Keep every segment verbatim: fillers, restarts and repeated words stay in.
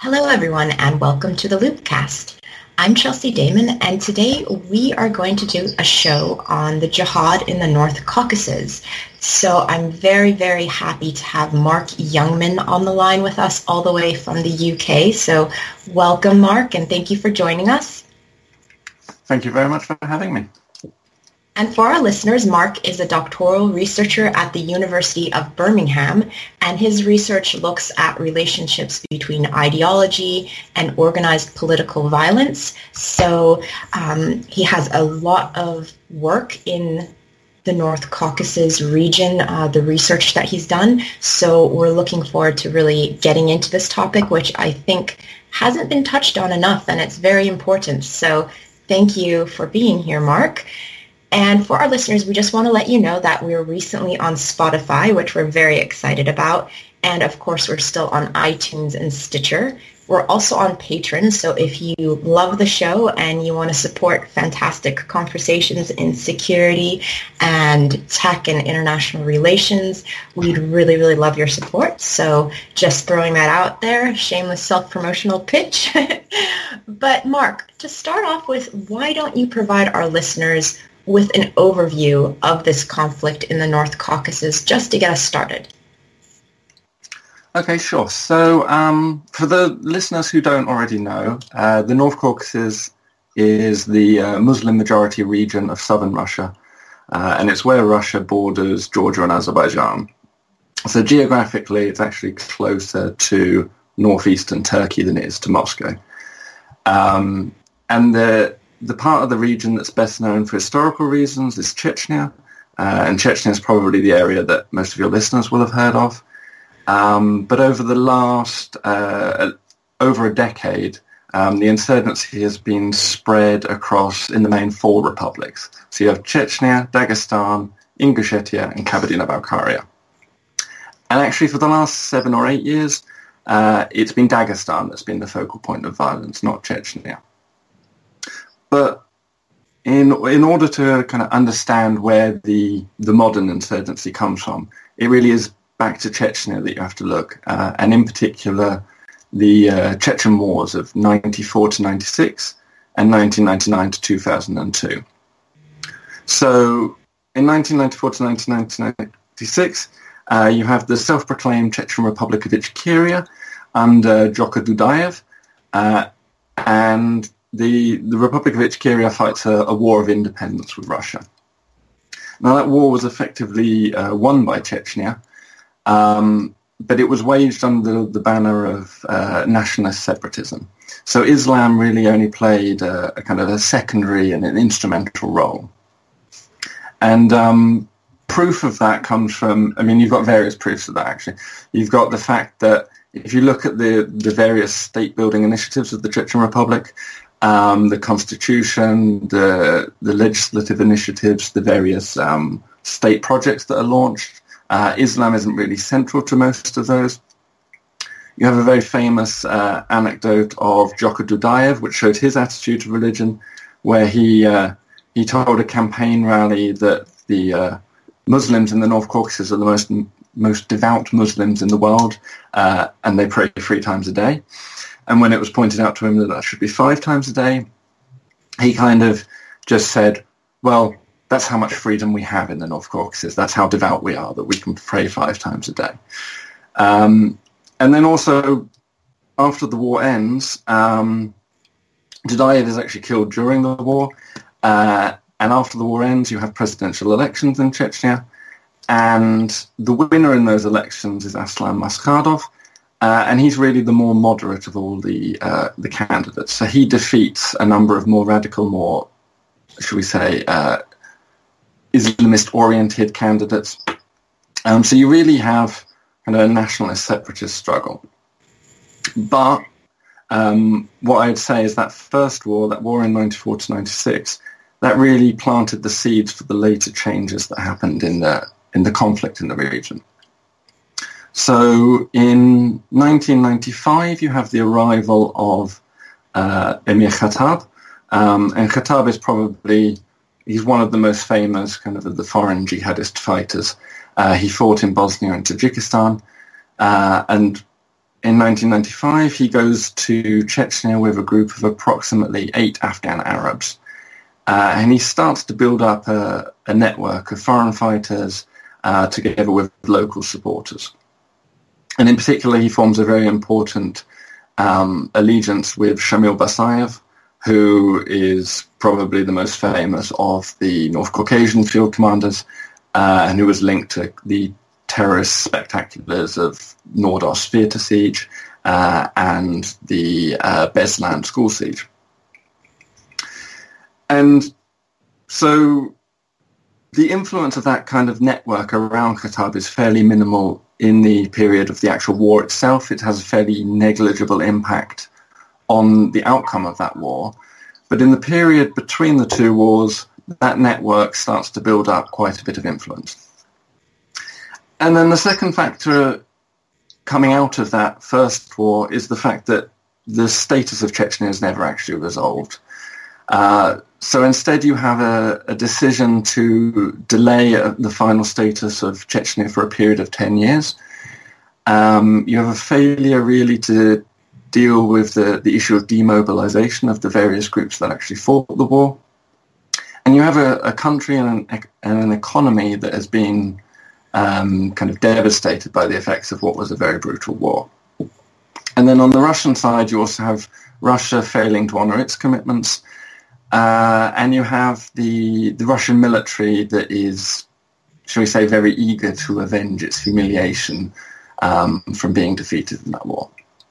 Hello, everyone, and welcome to the Loopcast. I'm Chelsea Damon, and today we are going to do a show on the jihad in the North Caucasus. So I'm very, very happy to have Mark Youngman on the line with us all the way from the U K. So welcome, Mark, and thank you for joining us. Thank you very much for having me. And for our listeners, Mark is a doctoral researcher at the University of Birmingham, and his research looks at relationships between ideology and organized political violence. So um, he has a lot of work in the North Caucasus region, uh, the research that he's done. So we're looking forward to really getting into this topic, which I think hasn't been touched on enough, and it's very important. So thank you for being here, Mark. And for our listeners, we just want to let you know that we were recently on Spotify, which we're very excited about. And of course, we're still on iTunes and Stitcher. We're also on Patreon. So if you love the show and you want to support fantastic conversations in security and tech and international relations, we'd really, really love your support. So just throwing that out there, shameless self-promotional pitch. But Mark, to start off with, why don't you provide our listeners with an overview of this conflict in the North Caucasus, just to get us started? Okay, sure. So um, for the listeners who don't already know, uh, the North Caucasus is the uh, Muslim-majority region of southern Russia, uh, and it's where Russia borders Georgia and Azerbaijan. So geographically, it's actually closer to northeastern Turkey than it is to Moscow. Um, and the The part of the region that's best known for historical reasons is Chechnya, uh, and Chechnya is probably the area that most of your listeners will have heard of. Um, but over the last, uh, over a decade, um, the insurgency has been spread across, in the main, four republics. So you have Chechnya, Dagestan, Ingushetia, and Kabardino-Balkaria. And actually, for the last seven or eight years, uh, it's been Dagestan that's been the focal point of violence, not Chechnya. But in in order to kind of understand where the, the modern insurgency comes from, it really is back to Chechnya that you have to look, uh, and in particular the uh, Chechen Wars of ninety-four to ninety-six and nineteen ninety-nine to two thousand two. So in nineteen ninety-four to nineteen ninety-six, uh, you have the self-proclaimed Chechen Republic of Ichkeria under Djoko Dudayev, uh, and The, the Republic of Ichkeria fights a, a war of independence with Russia. Now, that war was effectively uh, won by Chechnya, um, but it was waged under the banner of uh, nationalist separatism. So Islam really only played a, a kind of a secondary and an instrumental role. And um, proof of that comes from, I mean, you've got various proofs of that, actually. You've got the fact that if you look at the, the various state-building initiatives of the Chechen Republic, Um, the constitution, the the legislative initiatives, the various um, state projects that are launched. Uh, Islam isn't really central to most of those. You have a very famous uh, anecdote of Djoko Dudayev, which showed his attitude to religion, where he uh, he told a campaign rally that the uh, Muslims in the North Caucasus are the most most devout Muslims in the world, uh, and they pray three times a day. And when it was pointed out to him that that should be five times a day, he kind of just said, well, that's how much freedom we have in the North Caucasus. That's how devout we are, that we can pray five times a day. Um, and then also, after the war ends, um, Dudayev is actually killed during the war. Uh, and after the war ends, you have presidential elections in Chechnya. And the winner in those elections is Aslan Maskhadov. Uh, and he's really the more moderate of all the uh, the candidates. So he defeats a number of more radical, more, should we say, uh, Islamist-oriented candidates. Um, so you really have kind of a nationalist separatist struggle. But um, what I'd say is that first war, that war in ninety-four to ninety-six, that really planted the seeds for the later changes that happened in the in the conflict in the region. So in nineteen ninety-five, you have the arrival of uh, Emir Khattab, um, and Khattab is probably, he's one of the most famous kind of the foreign jihadist fighters. Uh, he fought in Bosnia and Tajikistan, uh, and in nineteen ninety-five, he goes to Chechnya with a group of approximately eight Afghan Arabs. Uh, and he starts to build up a, a network of foreign fighters uh, together with local supporters. And in particular, he forms a very important um, allegiance with Shamil Basayev, who is probably the most famous of the North Caucasian field commanders, uh, and who was linked to the terrorist spectaculars of Nordos theatre siege uh, and the uh, Beslan school siege. And so the influence of that kind of network around Khattab is fairly minimal in the period of the actual war itself. It has a fairly negligible impact on the outcome of that war. But in the period between the two wars, that network starts to build up quite a bit of influence. And then the second factor coming out of that first war is the fact that the status of Chechnya is never actually resolved. Uh, so instead you have a, a decision to delay uh, the final status of Chechnya for a period of ten years. Um, you have a failure really to deal with the, the issue of demobilization of the various groups that actually fought the war. And you have a, a country and an, and an economy that has been um, kind of devastated by the effects of what was a very brutal war. And then on the Russian side, you also have Russia failing to honor its commitments. Uh, and you have the, the Russian military that is, shall we say, very eager to avenge its humiliation um, from being defeated in that war.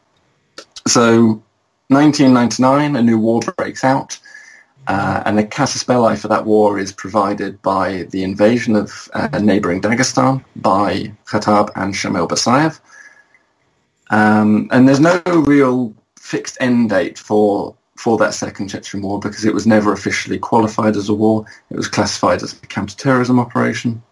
So nineteen ninety-nine, a new war breaks out, uh, and the casus belli for that war is provided by the invasion of uh, neighboring Dagestan by Khattab and Shamil Basayev. Um, and there's no real fixed end date for for that Second Chechen War because it was never officially qualified as a war. It was classified as a counter-terrorism operation.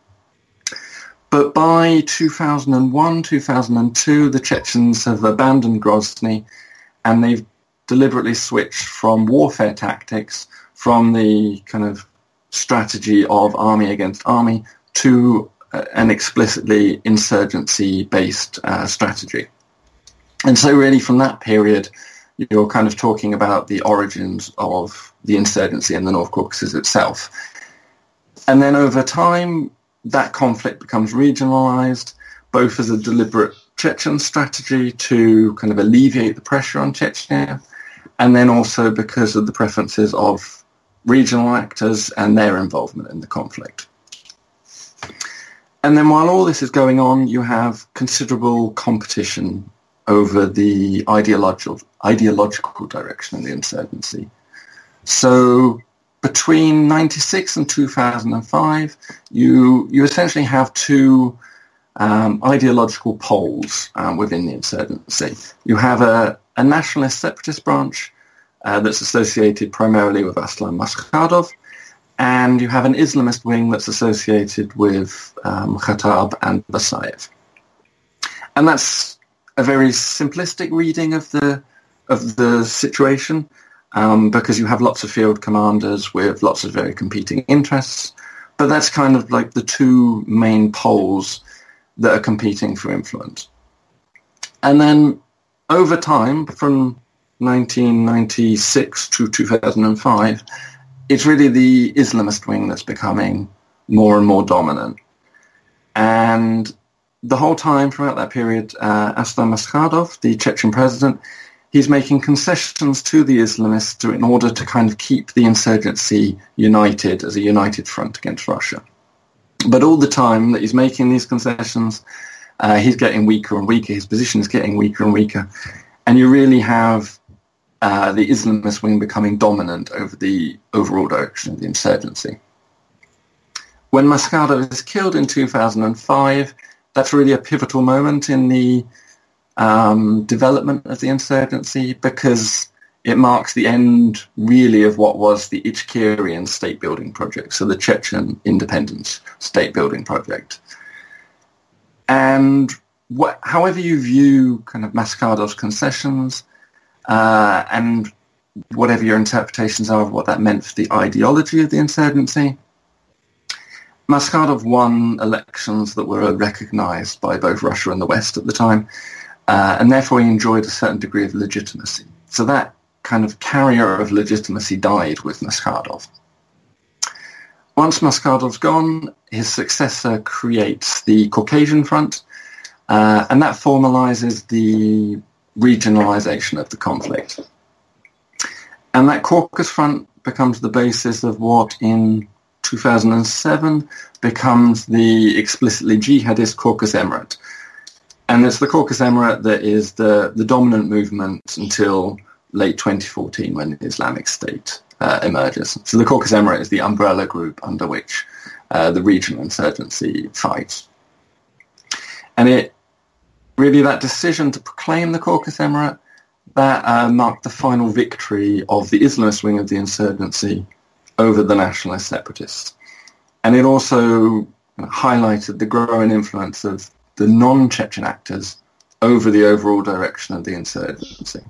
But by two thousand one, two thousand two, the Chechens have abandoned Grozny and they've deliberately switched from warfare tactics, from the kind of strategy of army against army, to uh, an explicitly insurgency-based uh, strategy. And so really from that period, you're kind of talking about the origins of the insurgency in the North Caucasus itself. And then over time, that conflict becomes regionalized, both as a deliberate Chechen strategy to kind of alleviate the pressure on Chechnya, and then also because of the preferences of regional actors and their involvement in the conflict. And then while all this is going on, you have considerable competition over the ideological ideological direction of the insurgency. So between ninety-six and two thousand five, you you essentially have two um, ideological poles um, within the insurgency. You have a, a nationalist separatist branch uh, that's associated primarily with Aslan Maskhadov, and you have an Islamist wing that's associated with um, Khattab and Basayev. And that's a very simplistic reading of the of the situation, um, because you have lots of field commanders with lots of very competing interests, but that's kind of like the two main poles that are competing for influence. And then over time, from nineteen ninety-six to two thousand five, it's really the Islamist wing that's becoming more and more dominant. And the whole time throughout that period, uh, Aslan Maskhadov, the Chechen president, he's making concessions to the Islamists to, in order to kind of keep the insurgency united as a united front against Russia. But all the time that he's making these concessions, uh, he's getting weaker and weaker. His position is getting weaker and weaker. And you really have uh, the Islamist wing becoming dominant over the overall direction of the insurgency. When Maskhadov is killed in two thousand five, that's really a pivotal moment in the um, development of the insurgency, because it marks the end, really, of what was the Ichkerian state-building project, so the Chechen independence state-building project. And what, however you view kind of Maskhadov's concessions, uh, and whatever your interpretations are of what that meant for the ideology of the insurgency, Maskhadov won elections that were recognized by both Russia and the West at the time. uh, and therefore he enjoyed a certain degree of legitimacy. So that kind of carrier of legitimacy died with Maskhadov. Once Maskhadov's gone, his successor creates the Caucasian Front, uh, and that formalizes the regionalization of the conflict. And that Caucasus Front becomes the basis of what in two thousand seven becomes the explicitly jihadist Caucasus Emirate. And it's the Caucasus Emirate that is the, the dominant movement until late twenty fourteen when the Islamic State uh, emerges. So the Caucasus Emirate is the umbrella group under which uh, the regional insurgency fights. And it really, that decision to proclaim the Caucasus Emirate, that uh, marked the final victory of the Islamist wing of the insurgency over the nationalist separatists. And it also highlighted the growing influence of the non-Chechen actors over the overall direction of the insurgency.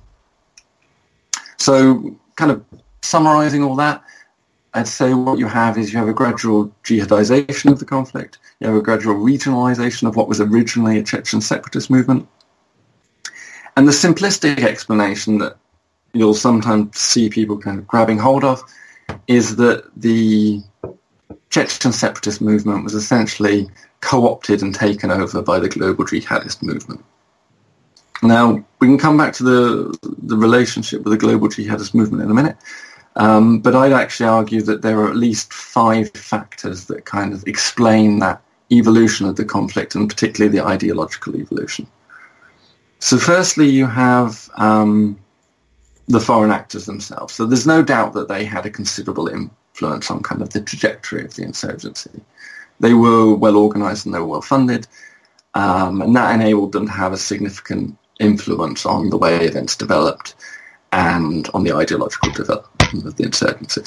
So, kind of summarizing all that, I'd say what you have is you have a gradual jihadization of the conflict, you have a gradual regionalization of what was originally a Chechen separatist movement, and the simplistic explanation that you'll sometimes see people kind of grabbing hold of is that the Chechen separatist movement was essentially co-opted and taken over by the global jihadist movement. Now, we can come back to the, the relationship with the global jihadist movement in a minute, um, but I'd actually argue that there are at least five factors that kind of explain that evolution of the conflict, and particularly the ideological evolution. So firstly, you have um, the foreign actors themselves. So there's no doubt that they had a considerable influence on kind of the trajectory of the insurgency. They were well organized and they were well funded, um, and that enabled them to have a significant influence on the way events developed and on the ideological development of the insurgency.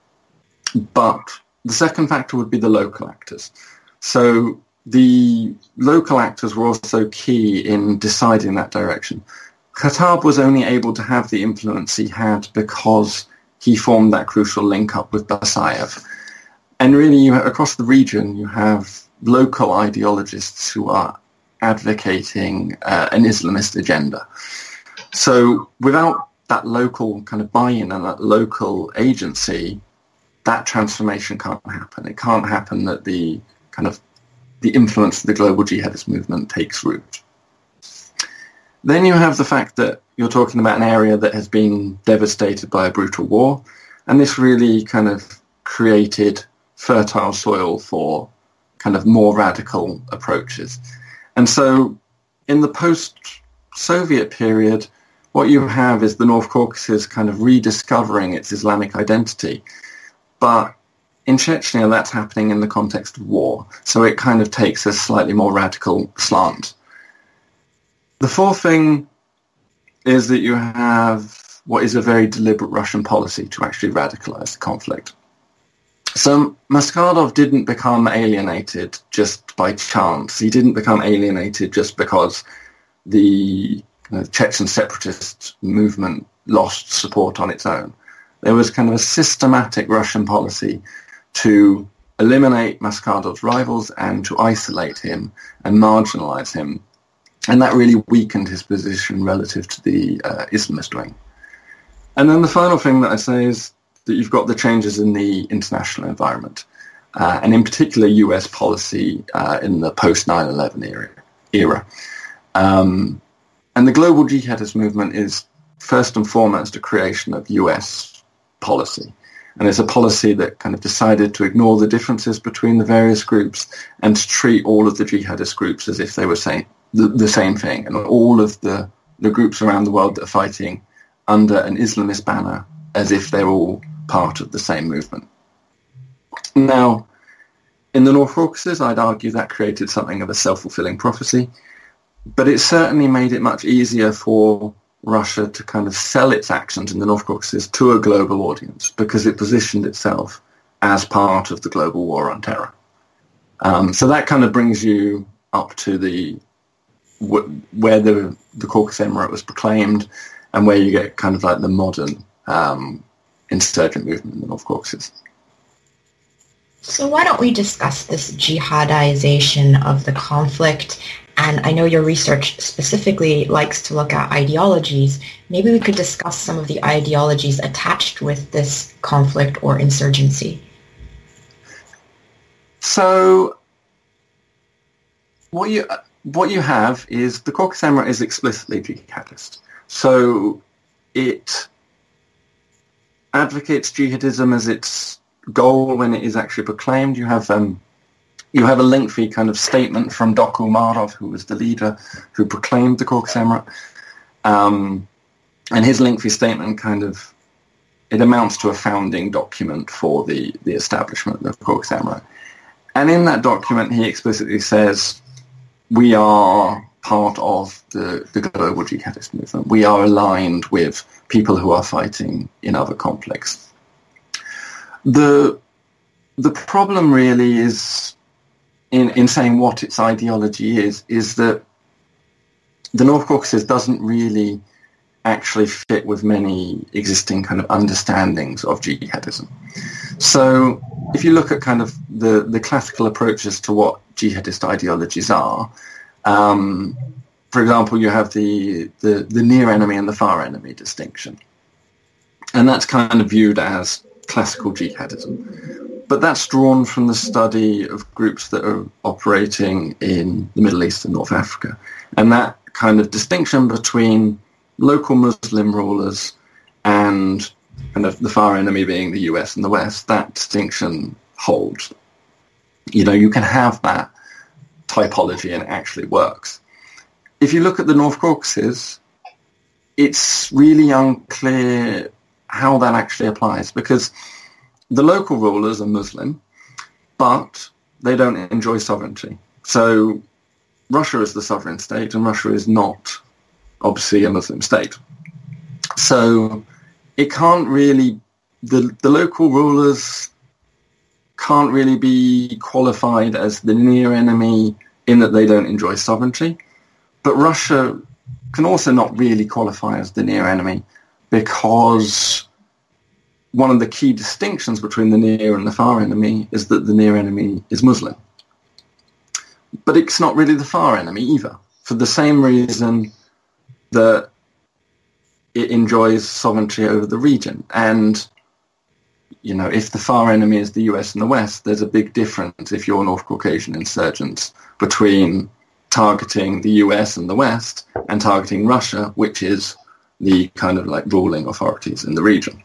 But the second factor would be the local actors. So the local actors were also key in deciding that direction. Khattab was only able to have the influence he had because he formed that crucial link up with Basayev. And really, you have, across the region, you have local ideologists who are advocating uh, an Islamist agenda. So without that local kind of buy-in and that local agency, that transformation can't happen. It can't happen that the kind of the influence of the global jihadist movement takes root. Then you have the fact that you're talking about an area that has been devastated by a brutal war, and this really kind of created fertile soil for kind of more radical approaches. And so in the post-Soviet period, what you have is the North Caucasus kind of rediscovering its Islamic identity. But in Chechnya, that's happening in the context of war. So it kind of takes a slightly more radical slant. The fourth thing is that you have what is a very deliberate Russian policy to actually radicalize the conflict. So Maskhadov didn't become alienated just by chance. He didn't become alienated just because the kind of Chechen separatist movement lost support on its own. There was kind of a systematic Russian policy to eliminate Maskhadov's rivals and to isolate him and marginalize him. And that really weakened his position relative to the uh, Islamist wing. And then the final thing that I say is that you've got the changes in the international environment, uh, and in particular U S policy uh, in the post nine eleven era. era. Um, and the global jihadist movement is first and foremost a creation of U S policy. And it's a policy that kind of decided to ignore the differences between the various groups and to treat all of the jihadist groups as if they were saying the, the same thing, and all of the, the groups around the world that are fighting under an Islamist banner as if they're all part of the same movement. Now, in the North Caucasus, I'd argue that created something of a self-fulfilling prophecy, but it certainly made it much easier for Russia to kind of sell its actions in the North Caucasus to a global audience because it positioned itself as part of the global war on terror. Um, so that kind of brings you up to the where the, the Caucasus Emirate was proclaimed and where you get kind of like the modern um, insurgent movement in the North Caucasus. So why don't we discuss this jihadization of the conflict And I know your research specifically likes to look at ideologies. Maybe we could discuss some of the ideologies attached with this conflict or insurgency. So what you what you have is the Caucus Emirate is explicitly jihadist. So it advocates jihadism as its goal when it is actually proclaimed. You have um, you have a lengthy kind of statement from Doku Umarov, who was the leader who proclaimed the Caucus Emirate. Um, and his lengthy statement kind of, it amounts to a founding document for the, the establishment of the Caucus Emirate. And in that document, he explicitly says, we are part of the, the global jihadist movement. We are aligned with people who are fighting in other conflicts. The, the problem really is, in, in saying what its ideology is, is that the North Caucasus doesn't really actually fit with many existing kind of understandings of jihadism. So if you look at kind of the, the classical approaches to what jihadist ideologies are, um, for example, you have the, the, the near enemy and the far enemy distinction. And that's kind of viewed as classical jihadism. But that's drawn from the study of groups that are operating in the Middle East and North Africa. And that kind of distinction between local Muslim rulers and kind of the far enemy being the U S and the West, that distinction holds. You know, you can have that typology and it actually works. If you look at the North Caucasus, it's really unclear how that actually applies, because the local rulers are Muslim, but they don't enjoy sovereignty. So Russia is the sovereign state, and Russia is not, obviously, a Muslim state. So it can't really, the, the local rulers can't really be qualified as the near enemy in that they don't enjoy sovereignty. But Russia can also not really qualify as the near enemy, because one of the key distinctions between the near and the far enemy is that the near enemy is Muslim. But it's not really the far enemy either, for the same reason that it enjoys sovereignty over the region. And, you know, if the far enemy is the U S and the West, there's a big difference if you're North Caucasian insurgents between targeting the U S and the West and targeting Russia, which is the kind of like ruling authorities in the region.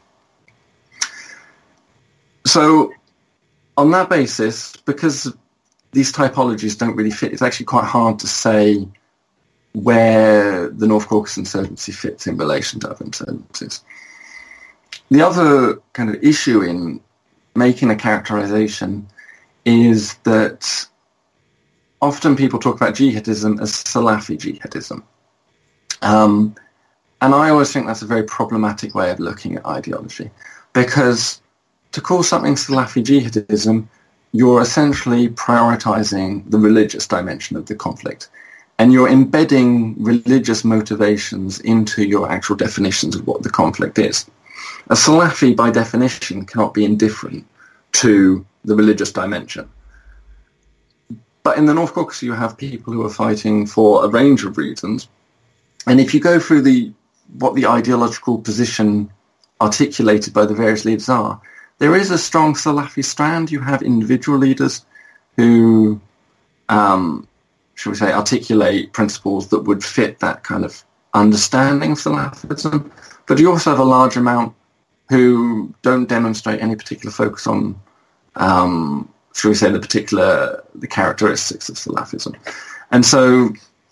So on that basis, because these typologies don't really fit, it's actually quite hard to say where the North Caucasus insurgency fits in relation to other insurgencies. The other kind of issue in making a characterization is that often people talk about jihadism as Salafi jihadism. Um, and I always think that's a very problematic way of looking at ideology, because to call something Salafi jihadism, you're essentially prioritizing the religious dimension of the conflict. And you're embedding religious motivations into your actual definitions of what the conflict is. A Salafi, by definition, cannot be indifferent to the religious dimension. But in the North Caucasus, you have people who are fighting for a range of reasons. And if you go through the what the ideological position articulated by the various leaders are, there is a strong Salafi strand. You have individual leaders who, um, shall we say, articulate principles that would fit that kind of understanding of Salafism. But you also have a large amount who don't demonstrate any particular focus on, um, shall we say, the particular the characteristics of Salafism. And so,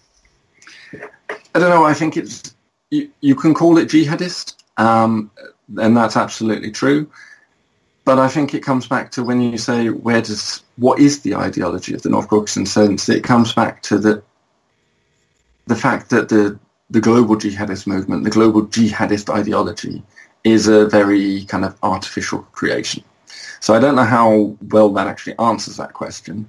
I don't know, I think it's, you, you can call it jihadist, um, and that's absolutely true. But I think it comes back to when you say, where does, what is the ideology of the North Caucasus insurgency? It comes back to the the fact that the, the global jihadist movement, the global jihadist ideology, is a very kind of artificial creation. So I don't know how well that actually answers that question.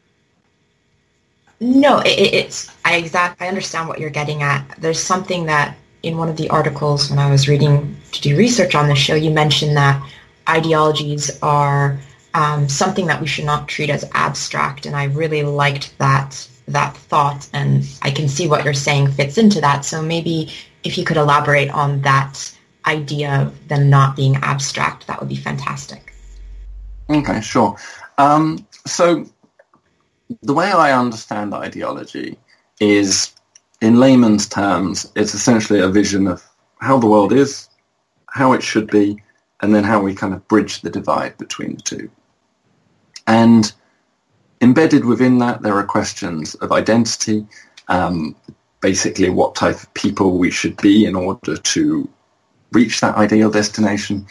No, it, it's, I exact, I understand what you're getting at. There's something that in one of the articles when I was reading to do research on the show, you mentioned that ideologies are um, something that we should not treat as abstract, and I really liked that that thought, and I can see what you're saying fits into that. So maybe if you could elaborate on that idea of them not being abstract, that would be fantastic. Okay, sure. Um, so the way I understand ideology is, in layman's terms, it's essentially a vision of how the world is, how it should be, and then how we kind of bridge the divide between the two. And embedded within that, there are questions of identity, um, basically what type of people we should be in order to reach that ideal destination.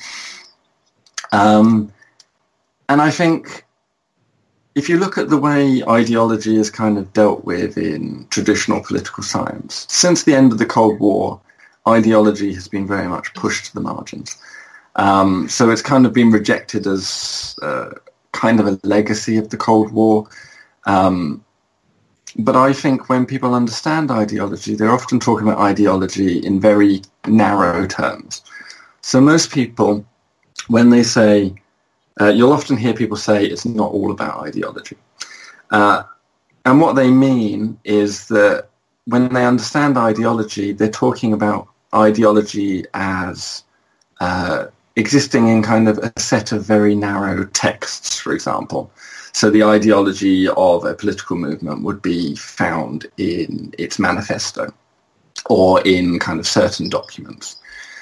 Um, and I think if you look at the way ideology is kind of dealt with in traditional political science, since the end of the Cold War, ideology has been very much pushed to the margins. Um, so it's kind of been rejected as uh, kind of a legacy of the Cold War. Um, but I think when people understand ideology, they're often talking about ideology in very narrow terms. So most people, when they say, uh, you'll often hear people say it's not all about ideology. Uh, and what they mean is that when they understand ideology, they're talking about ideology as uh, existing in kind of a set of very narrow texts, for example. So the ideology of a political movement would be found in its manifesto or in kind of certain documents.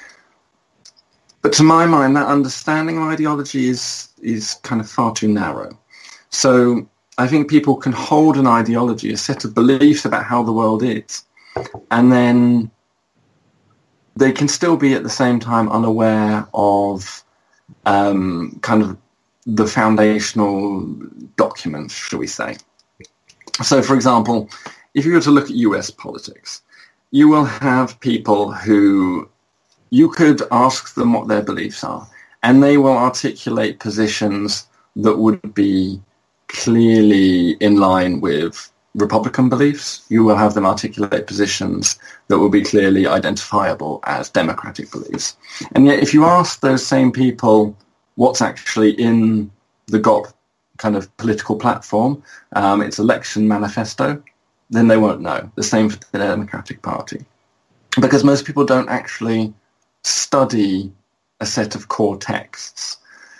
But to my mind, that understanding of ideology is, is kind of far too narrow. So I think people can hold an ideology, a set of beliefs about how the world is, and then they can still be at the same time unaware of um, kind of the foundational documents, shall we say. So, for example, if you were to look at U S politics, you will have people who you could ask them what their beliefs are, and they will articulate positions that would be clearly in line with Republican beliefs. You will have them articulate positions that will be clearly identifiable as Democratic beliefs. And yet, if you ask those same people what's actually in the G O P kind of political platform, um, its election manifesto, then they won't know. The same for the Democratic Party. Because most people don't actually study a set of core texts.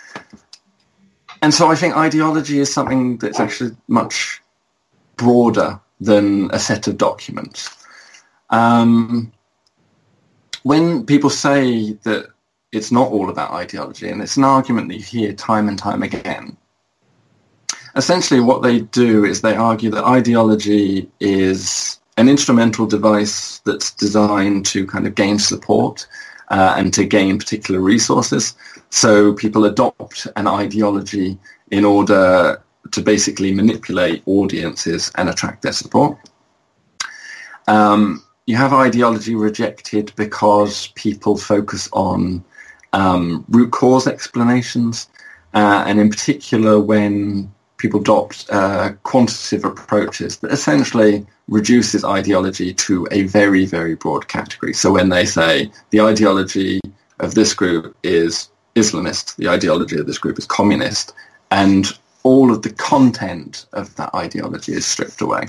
And so I think ideology is something that's actually much broader than a set of documents. Um, when people say that it's not all about ideology, and it's an argument that you hear time and time again, essentially what they do is they argue that ideology is an instrumental device that's designed to kind of gain support uh, and to gain particular resources. So people adopt an ideology in order to basically manipulate audiences and attract their support. Um, you have ideology rejected because people focus on um, root cause explanations, uh, and in particular when people adopt uh, quantitative approaches that essentially reduces ideology to a very, very broad category. So when they say the ideology of this group is Islamist, the ideology of this group is communist, and all of the content of that ideology is stripped away.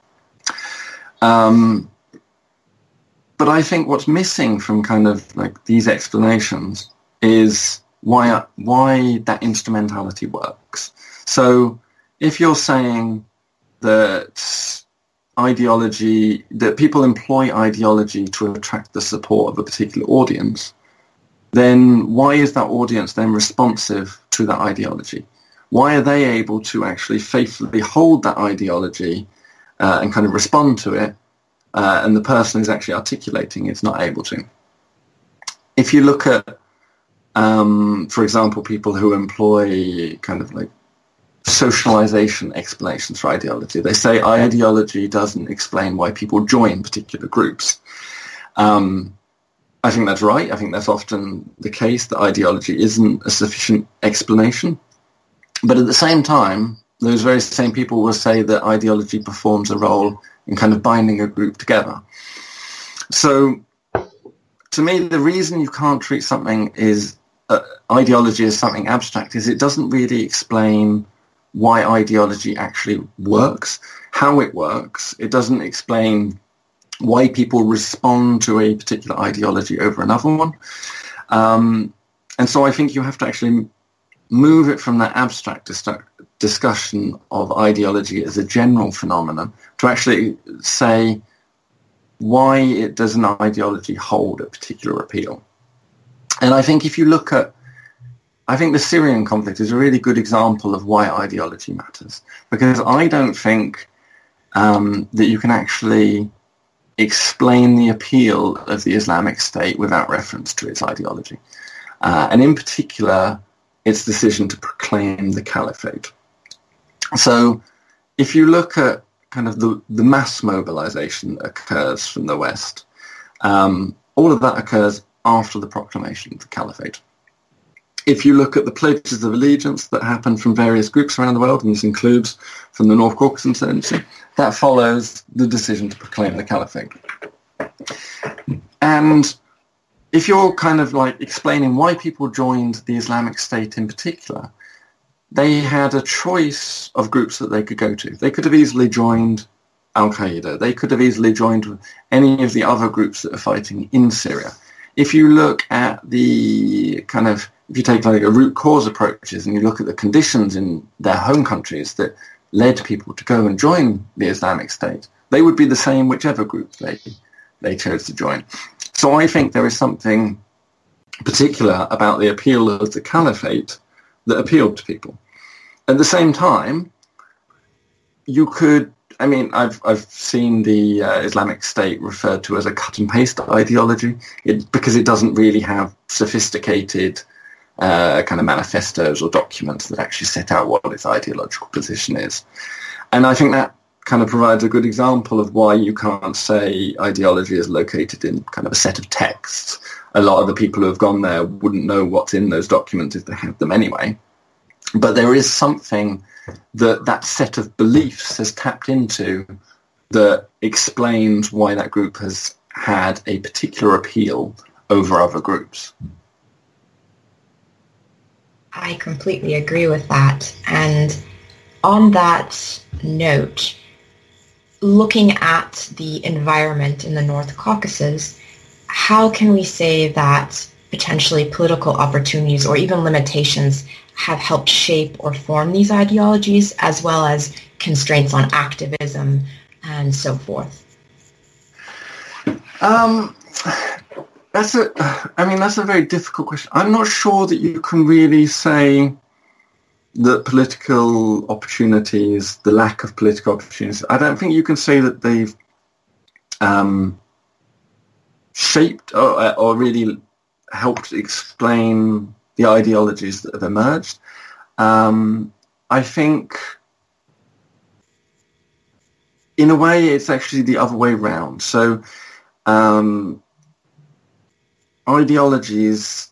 Um, but I think what's missing from kind of like these explanations is why why that instrumentality works. So if you're saying that ideology, that people employ ideology to attract the support of a particular audience, then why is that audience then responsive to that ideology? Why are they able to actually faithfully hold that ideology uh, and kind of respond to it, uh, and the person who's actually articulating it's not able to? If you look at, um, for example, people who employ kind of like socialization explanations for ideology, they say ideology doesn't explain why people join particular groups. Um, I think that's right. I think that's often the case, that ideology isn't a sufficient explanation. But at the same time, those very same people will say that ideology performs a role in kind of binding a group together. So to me, the reason you can't treat something is uh, ideology as something abstract is it doesn't really explain why ideology actually works, how it works. It doesn't explain why people respond to a particular ideology over another one. Um, and so I think you have to actually move it from that abstract dis- discussion of ideology as a general phenomenon to actually say, why it does an ideology hold a particular appeal? And I think if you look at, I think the Syrian conflict is a really good example of why ideology matters, because I don't think um, that you can actually explain the appeal of the Islamic State without reference to its ideology. Uh, and in particular, its decision to proclaim the caliphate. So if you look at kind of the, the mass mobilization that occurs from the West, um, all of that occurs after the proclamation of the caliphate. If you look at the pledges of allegiance that happen from various groups around the world, and this includes from the North Caucasus insurgency, that follows the decision to proclaim the caliphate. And if you're kind of like explaining why people joined the Islamic State in particular, they had a choice of groups that they could go to. They could have easily joined Al-Qaeda. They could have easily joined any of the other groups that are fighting in Syria. If you look at the kind of, if you take like a root cause approaches and you look at the conditions in their home countries that led people to go and join the Islamic State, they would be the same whichever group they, they chose to join. So I think there is something particular about the appeal of the caliphate that appealed to people. At the same time, you could, I mean, I've I've seen the uh, Islamic State referred to as a cut and paste ideology it, because it doesn't really have sophisticated uh, kind of manifestos or documents that actually set out what its ideological position is. And I think that kind of provides a good example of why you can't say ideology is located in kind of a set of texts. A lot of the people who have gone there wouldn't know what's in those documents if they had them anyway. But there is something that that set of beliefs has tapped into that explains why that group has had a particular appeal over other groups. I completely agree with that. And on that note, looking at the environment in the North Caucasus, how can we say that potentially political opportunities or even limitations have helped shape or form these ideologies, as well as constraints on activism and so forth? Um, that's a, I mean, that's a very difficult question. I'm not sure that you can really say that political opportunities, the lack of political opportunities, I don't think you can say that they've um, shaped or, or really helped explain the ideologies that have emerged. Um, I think, in a way, it's actually the other way round. So, um, ideologies,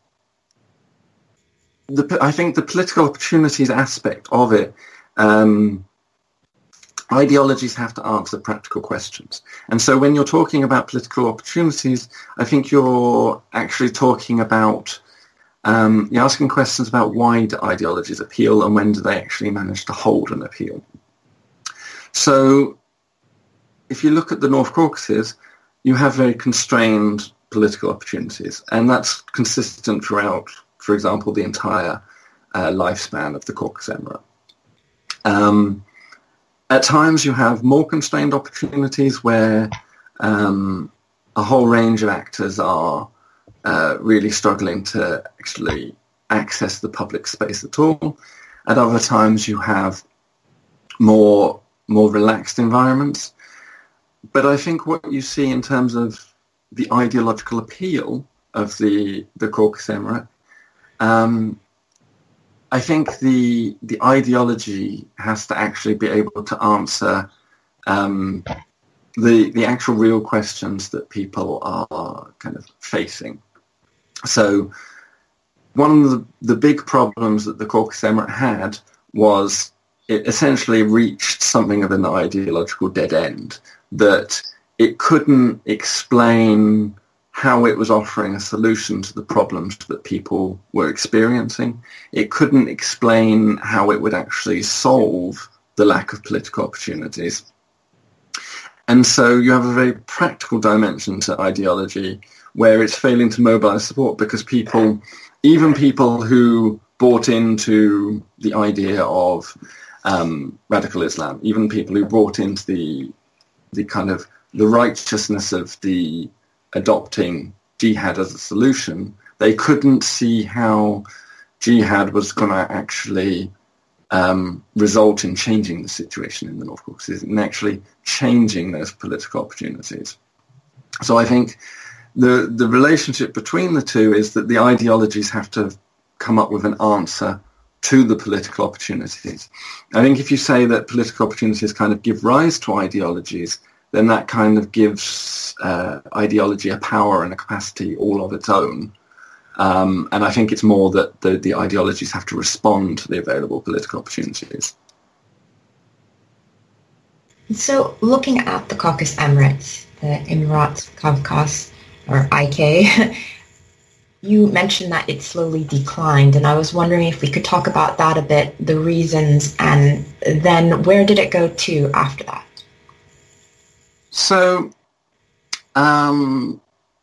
the, I think the political opportunities aspect of it, um, ideologies have to answer practical questions. And so when you're talking about political opportunities, I think you're actually talking about Um, you're asking questions about why do ideologies appeal and when do they actually manage to hold an appeal. So if you look at the North Caucasus, you have very constrained political opportunities, and that's consistent throughout, for example, the entire uh, lifespan of the Caucasus Emirate. Um, at times you have more constrained opportunities where um, a whole range of actors are Uh, really struggling to actually access the public space at all. At other times you have more more relaxed environments. But I think what you see in terms of the ideological appeal of the, the Caucasus Emirate, um, I think the the ideology has to actually be able to answer um, the the actual real questions that people are kind of facing. So one of the, the big problems that the Caucasus Emirate had was it essentially reached something of an ideological dead end, that it couldn't explain how it was offering a solution to the problems that people were experiencing. It couldn't explain how it would actually solve the lack of political opportunities. And so you have a very practical dimension to ideology where it's failing to mobilize support because people, even people who bought into the idea of um, radical Islam, even people who bought into the the kind of the righteousness of the adopting jihad as a solution, they couldn't see how jihad was going to actually um, result in changing the situation in the North Caucasus and actually changing those political opportunities. So I think the the relationship between the two is that the ideologies have to come up with an answer to the political opportunities. I think if you say that political opportunities kind of give rise to ideologies, then that kind of gives uh, ideology a power and a capacity all of its own. Um, and I think it's more that the, the ideologies have to respond to the available political opportunities. So looking at the Caucasus Emirates, the Emirat Kavkaz, or I K, you mentioned that it slowly declined, and I was wondering if we could talk about that a bit, the reasons, and then where did it go to after that? So, um,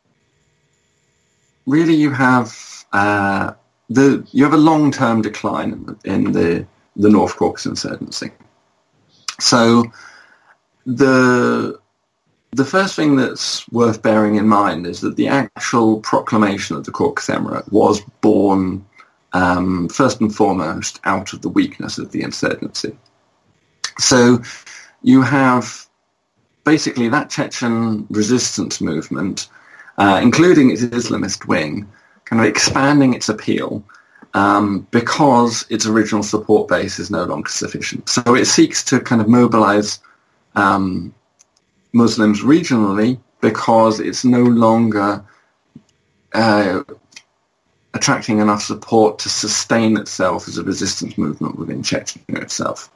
really, you have uh, the you have a long-term decline in the in the, the North Caucasus insurgency. So, the the first thing that's worth bearing in mind is that the actual proclamation of the Caucasus Emirate was born um, first and foremost out of the weakness of the insurgency. So, you have basically that Chechen resistance movement, uh, including its Islamist wing, kind of expanding its appeal um, because its original support base is no longer sufficient. So it seeks to kind of mobilize um, Muslims regionally because it's no longer uh, attracting enough support to sustain itself as a resistance movement within Chechnya itself.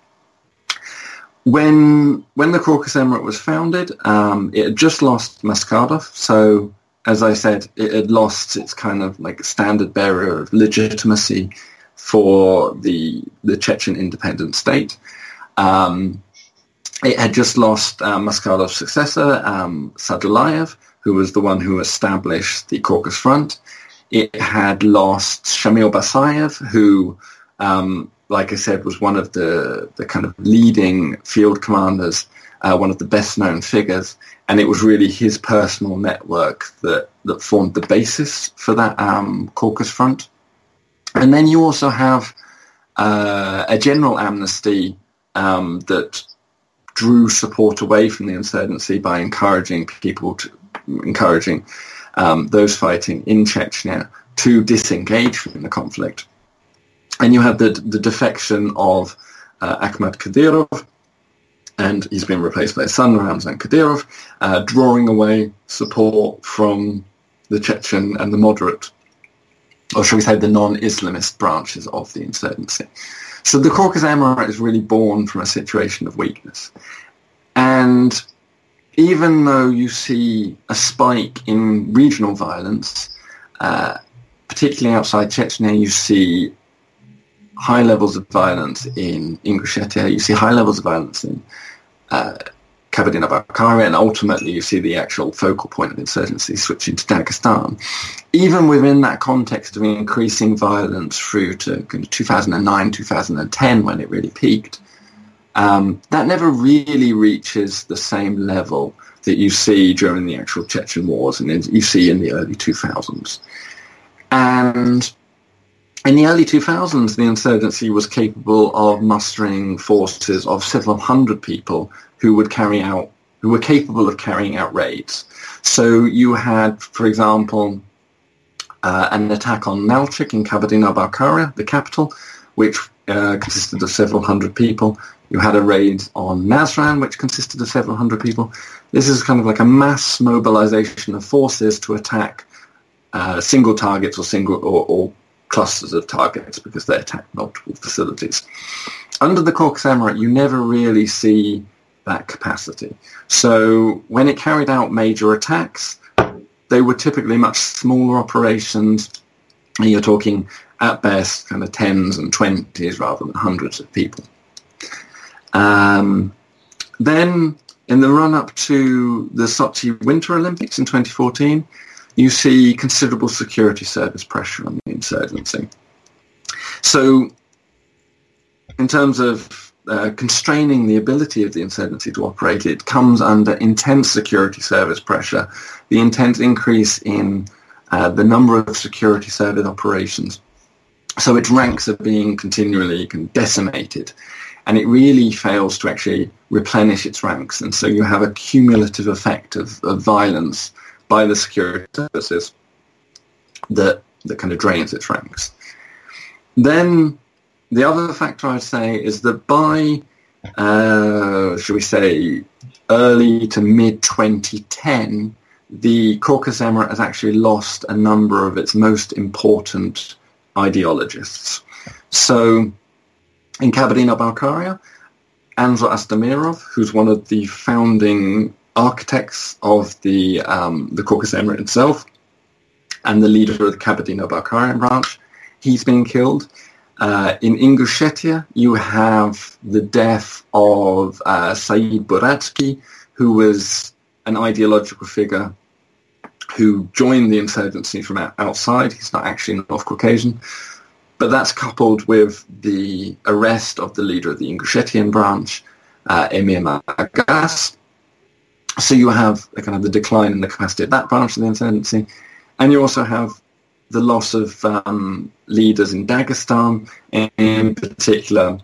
When when the Caucasus Emirate was founded, um, it had just lost Maskadov. So, as I said, it had lost its kind of like standard bearer of legitimacy for the the Chechen independent state. Um, it had just lost uh, Maskadov's successor, um, Sadulayev, who was the one who established the Caucasus Front. It had lost Shamil Basayev, who um, like I said, was one of the, the kind of leading field commanders, uh, one of the best-known figures, and it was really his personal network that, that formed the basis for that um, Caucasus Front. And then you also have uh, a general amnesty um, that drew support away from the insurgency by encouraging people, to, encouraging um, those fighting in Chechnya to disengage from the conflict. And you had the, the defection of uh, Akhmat Kadyrov, and he's been replaced by his son, Ramzan Kadyrov, uh, drawing away support from the Chechen and the moderate, or shall we say the non-Islamist branches of the insurgency. So the Caucasus Emirate is really born from a situation of weakness. And even though you see a spike in regional violence, uh, particularly outside Chechnya, you see high levels of violence in Ingushetia, you see high levels of violence in uh, Kabardino-Balkaria, and ultimately you see the actual focal point of insurgency switching to Dagestan. Even within that context of increasing violence through to two thousand nine, two thousand ten, when it really peaked, um, that never really reaches the same level that you see during the actual Chechen wars and you see in the early two thousands. And in the early two thousands, the insurgency was capable of mustering forces of several hundred people who would carry out, who were capable of carrying out raids. So you had, for example, uh, an attack on Nalchik in Kabardino-Balkaria, the capital, which uh, consisted of several hundred people. You had a raid on Nazran, which consisted of several hundred people. This is kind of like a mass mobilization of forces to attack uh, single targets or single or, or clusters of targets because they attack multiple facilities. Under the Caucasus Emirate, you never really see that capacity. So when it carried out major attacks, they were typically much smaller operations. You're talking, at best, kind of tens and twenties rather than hundreds of people. Um, then, in the run-up to the Sochi Winter Olympics in twenty fourteen, you see considerable security service pressure on the insurgency. So, in terms of uh, constraining the ability of the insurgency to operate, it comes under intense security service pressure, the intense increase in uh, the number of security service operations. So its ranks are being continually decimated, and it really fails to actually replenish its ranks. And so you have a cumulative effect of, of violence by the security services that, that kind of drains its ranks. Then the other factor I'd say is that by, uh, should we say, early to mid twenty ten, the Caucasus Emirate has actually lost a number of its most important ideologists. So in Kabardino-Balkaria, Anzur Astamirov, who's one of the founding architects of the um, the Caucasus Emirate itself, and the leader of the Kabardino-Balkarian branch, he's been killed. Uh, in Ingushetia, you have the death of uh, Said Buratsky, who was an ideological figure who joined the insurgency from outside. He's not actually North Caucasian. But that's coupled with the arrest of the leader of the Ingushetian branch, uh, Emir Magas. So you have a kind of the decline in the capacity of that branch of the insurgency. And you also have the loss of um, leaders in Dagestan, in particular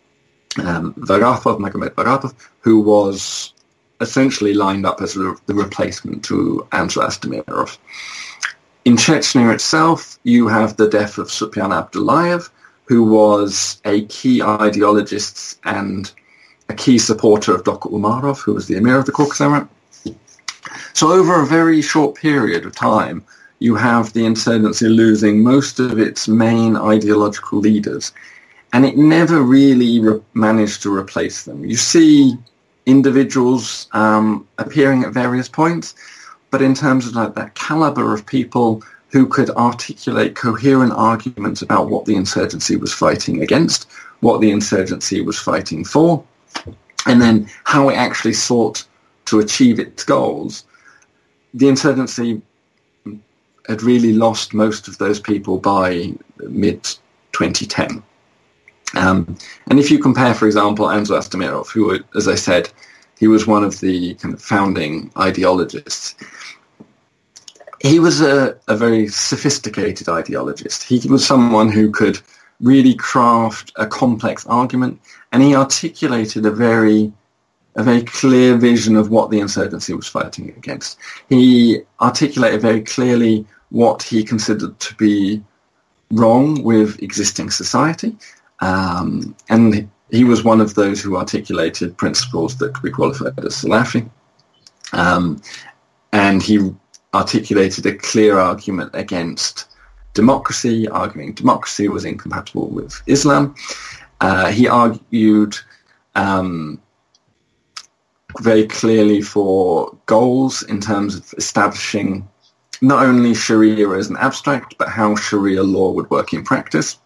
um, Varapov, Magomed Varapov, who was essentially lined up as the replacement to Anzur Astamirov. In Chechnya itself, you have the death of Supyan Abdullayev, who was a key ideologist and a key supporter of Doktor Umarov, who was the emir of the Caucasus Emirate. So over a very short period of time, you have the insurgency losing most of its main ideological leaders, and it never really re- managed to replace them. You see individuals um, appearing at various points, but in terms of like that caliber of people who could articulate coherent arguments about what the insurgency was fighting against, what the insurgency was fighting for, and then how it actually sought to achieve its goals, the insurgency had really lost most of those people by mid twenty ten. Um, and if you compare, for example, Anzur Astamirov, who, as I said, he was one of the kind of founding ideologists. He was a, a very sophisticated ideologist. He was someone who could really craft a complex argument, and he articulated a very a very clear vision of what the insurgency was fighting against. He articulated very clearly what he considered to be wrong with existing society, um, and he was one of those who articulated principles that could be qualified as Salafi, um, and he articulated a clear argument against democracy, arguing democracy was incompatible with Islam. Uh, he argued um, very clearly for goals in terms of establishing not only Sharia as an abstract, but how Sharia law would work in practice.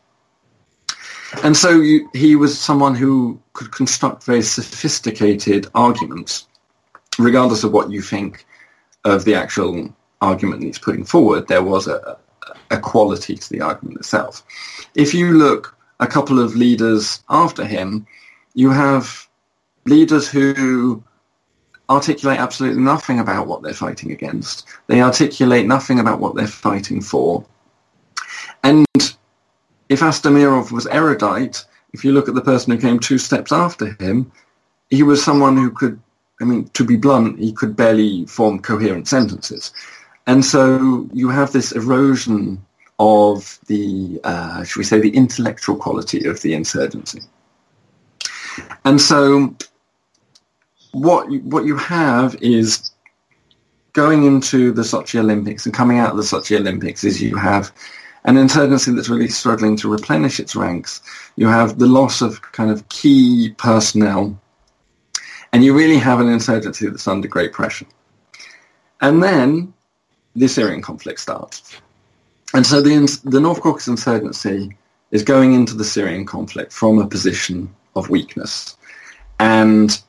And so you, he was someone who could construct very sophisticated arguments, regardless of what you think of the actual argument he's putting forward. There was a, a quality to the argument itself. If you look a couple of leaders after him, you have leaders who articulate absolutely nothing about what they're fighting against. They articulate nothing about what they're fighting for. And if Astamirov was erudite, if you look at the person who came two steps after him, he was someone who could, I mean, to be blunt, he could barely form coherent sentences. And so you have this erosion of the, uh, should we say, the intellectual quality of the insurgency. And so what you, what you have is, going into the Sochi Olympics and coming out of the Sochi Olympics, is you have an insurgency that's really struggling to replenish its ranks. You have the loss of kind of key personnel, and you really have an insurgency that's under great pressure. And then the Syrian conflict starts. And so the, the North Caucasus insurgency is going into the Syrian conflict from a position of weakness. And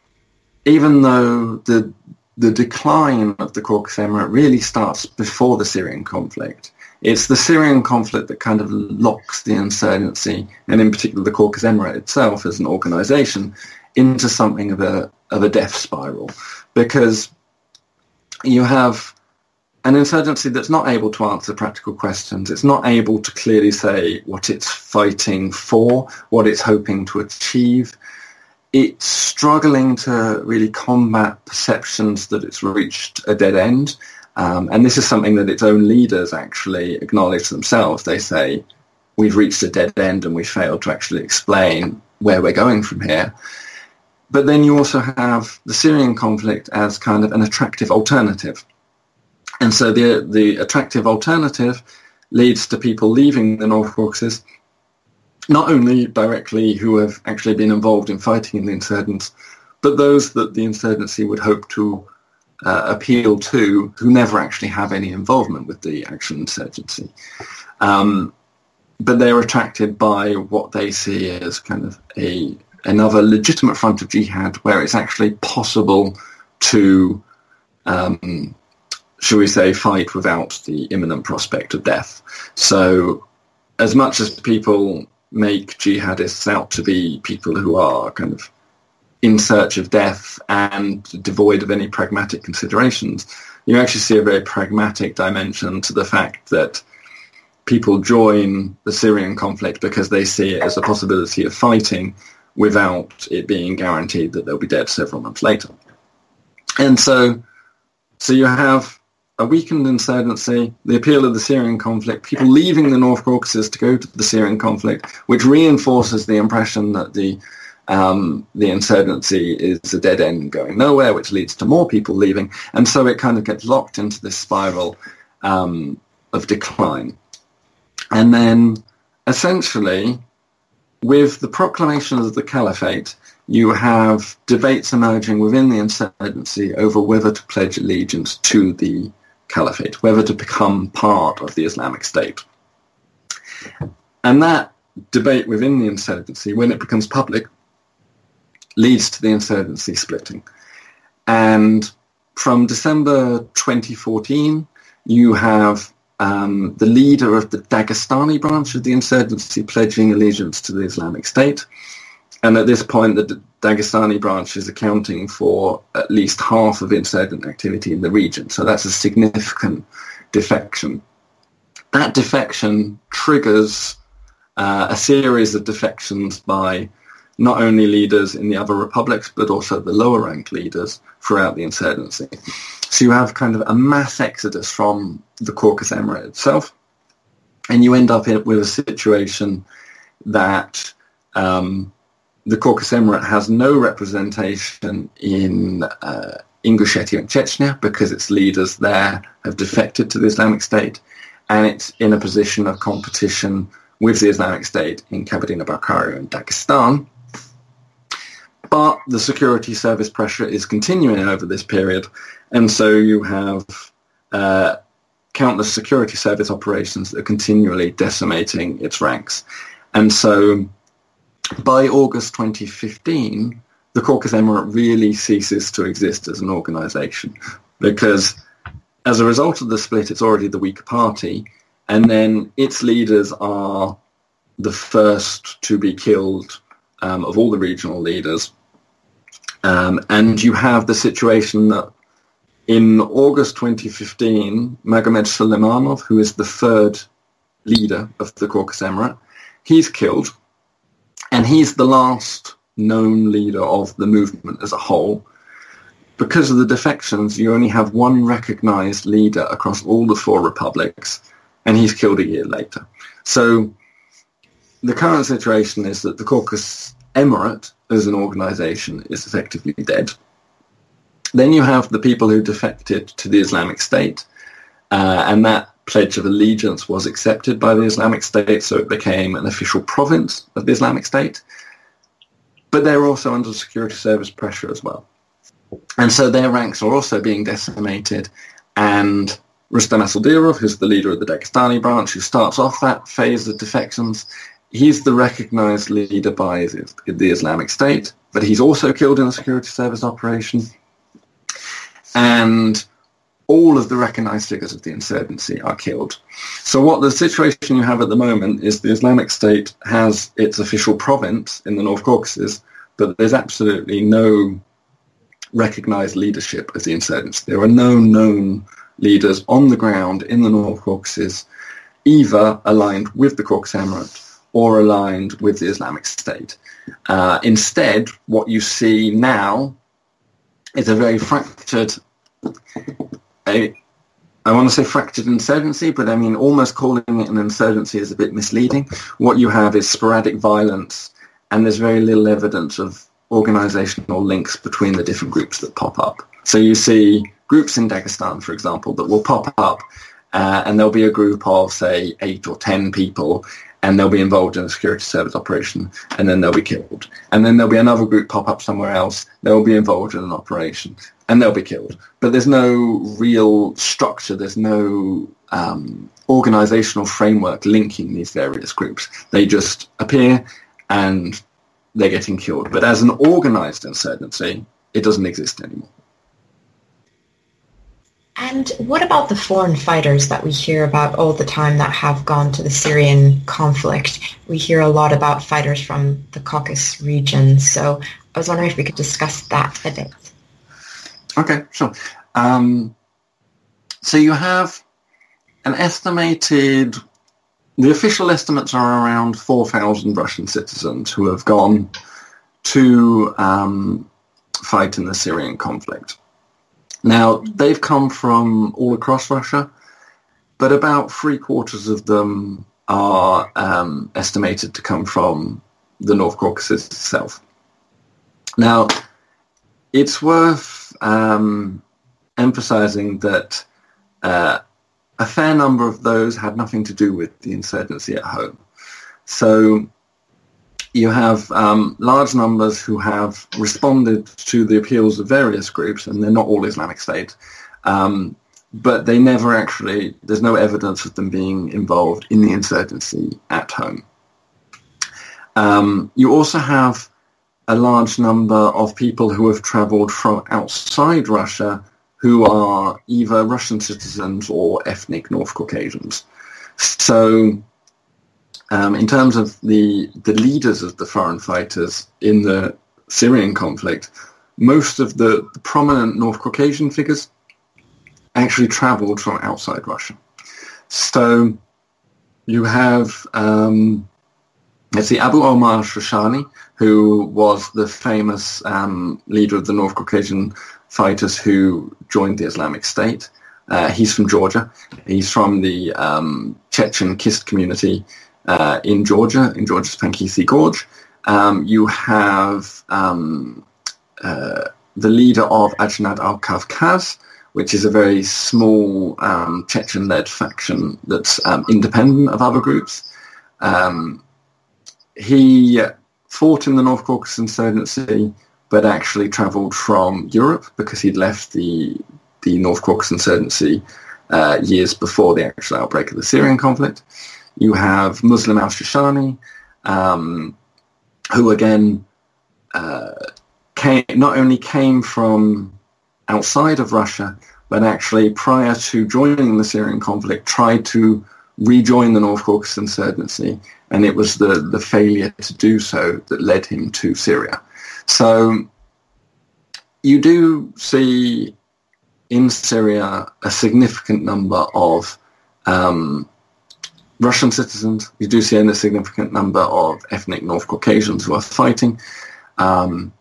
even though the the decline of the Caucasus Emirate really starts before the Syrian conflict, it's the Syrian conflict that kind of locks the insurgency, and in particular the Caucasus Emirate itself as an organization, into something of a of a death spiral. Because you have an insurgency that's not able to answer practical questions. It's not able to clearly say what it's fighting for, what it's hoping to achieve. It's struggling to really combat perceptions that it's reached a dead end. Um, and this is something that its own leaders actually acknowledge themselves. They say, we've reached a dead end and we failed to actually explain where we're going from here. But then you also have the Syrian conflict as kind of an attractive alternative. And so the the attractive alternative leads to people leaving the North Caucasus, not only directly who have actually been involved in fighting in the insurgents, but those that the insurgency would hope to uh, appeal to who never actually have any involvement with the actual insurgency. Um, but they're attracted by what they see as kind of a another legitimate front of jihad where it's actually possible to, um, shall we say, fight without the imminent prospect of death. So as much as people make jihadists out to be people who are kind of in search of death and devoid of any pragmatic considerations, you actually see a very pragmatic dimension to the fact that people join the Syrian conflict because they see it as a possibility of fighting without it being guaranteed that they'll be dead several months later. And so, so you have a weakened insurgency, the appeal of the Syrian conflict, people leaving the North Caucasus to go to the Syrian conflict, which reinforces the impression that the um, the insurgency is a dead end going nowhere, which leads to more people leaving. And so it kind of gets locked into this spiral um, of decline. And then, essentially, with the proclamation of the caliphate, you have debates emerging within the insurgency over whether to pledge allegiance to the caliphate, whether to become part of the Islamic State. And that debate within the insurgency, when it becomes public, leads to the insurgency splitting. And from December twenty fourteen, you have um, the leader of the Dagestani branch of the insurgency pledging allegiance to the Islamic State. And at this point, the Dagestani branch is accounting for at least half of insurgent activity in the region. So that's a significant defection. That defection triggers uh, a series of defections by not only leaders in the other republics, but also the lower-ranked leaders throughout the insurgency. So you have kind of a mass exodus from the Caucasus Emirate itself, and you end up in, with a situation that um, the Caucasus Emirate has no representation in uh, Ingushetia and Chechnya because its leaders there have defected to the Islamic State, and it's in a position of competition with the Islamic State in Kabardino-Balkaria and Dagestan. But the security service pressure is continuing over this period, and so you have uh, countless security service operations that are continually decimating its ranks. And so by August twenty fifteen, the Caucasus Emirate really ceases to exist as an organization because as a result of the split, it's already the weaker party, and then its leaders are the first to be killed um, of all the regional leaders. Um, and you have the situation that in August twenty fifteen, Magomed Suleimanov, who is the third leader of the Caucasus Emirate, he's killed. And he's the last known leader of the movement as a whole. Because of the defections, you only have one recognized leader across all the four republics, and he's killed a year later. So the current situation is that the Caucasus Emirate as an organization is effectively dead. Then you have the people who defected to the Islamic State, uh, and that pledge of allegiance was accepted by the Islamic State, so it became an official province of the Islamic State. But they're also under security service pressure as well. And so their ranks are also being decimated, and Rustam Asildirov, who's the leader of the Dagestani branch, who starts off that phase of defections. He's the recognized leader by the Islamic State, but he's also killed in a security service operation. And all of the recognized figures of the insurgency are killed. So what the situation you have at the moment is the Islamic State has its official province in the North Caucasus, but there's absolutely no recognized leadership of the insurgency. There are no known leaders on the ground in the North Caucasus, either aligned with the Caucasus Emirate or aligned with the Islamic State. Uh, instead, what you see now is a very fractured, a, I want to say fractured insurgency, but I mean almost calling it an insurgency is a bit misleading. What you have is sporadic violence, and there's very little evidence of organizational links between the different groups that pop up. So you see groups in Dagestan, for example, that will pop up, uh, and there'll be a group of, say, eight or ten people, and they'll be involved in a security service operation, and then they'll be killed. And then there'll be another group pop up somewhere else, they'll be involved in an operation, and they'll be killed. But there's no real structure, there's no um, organizational framework linking these various groups. They just appear, and they're getting killed. But as an organized insurgency, it doesn't exist anymore. And what about the foreign fighters that we hear about all the time that have gone to the Syrian conflict? We hear a lot about fighters from the Caucasus region. So I was wondering if we could discuss that a bit. Okay, sure. Um, so you have an estimated, the official estimates are around four thousand Russian citizens who have gone to um, fight in the Syrian conflict. Now, they've come from all across Russia, but about three quarters of them are um, estimated to come from the North Caucasus itself. Now, it's worth um, emphasizing that uh, a fair number of those had nothing to do with the insurgency at home. So you have um, large numbers who have responded to the appeals of various groups, and they're not all Islamic State, um, but they never actually, there's no evidence of them being involved in the insurgency at home. Um, you also have a large number of people who have travelled from outside Russia who are either Russian citizens or ethnic North Caucasians. So Um, in terms of the, the leaders of the foreign fighters in the Syrian conflict, most of the, the prominent North Caucasian figures actually travelled from outside Russia. So you have, um, let's see, Abu Omar Shoshani, who was the famous um, leader of the North Caucasian fighters who joined the Islamic State. Uh, he's from Georgia. He's from the um, Chechen Kist community Uh, in Georgia, in Georgia's Pankisi Gorge. Um, you have um, uh, the leader of Ajnad al-Kavkaz, which is a very small um, Chechen-led faction that's um, independent of other groups. Um, he fought in the North Caucasus insurgency, but actually travelled from Europe because he'd left the, the North Caucasus insurgency uh, years before the actual outbreak of the Syrian conflict. You have Muslim al-Shoshani, um, who again uh, came, not only came from outside of Russia, but actually prior to joining the Syrian conflict tried to rejoin the North Caucasus insurgency, and it was the, the failure to do so that led him to Syria. So you do see in Syria a significant number of um, Russian citizens. You do see a significant number of ethnic North Caucasians who are fighting, um,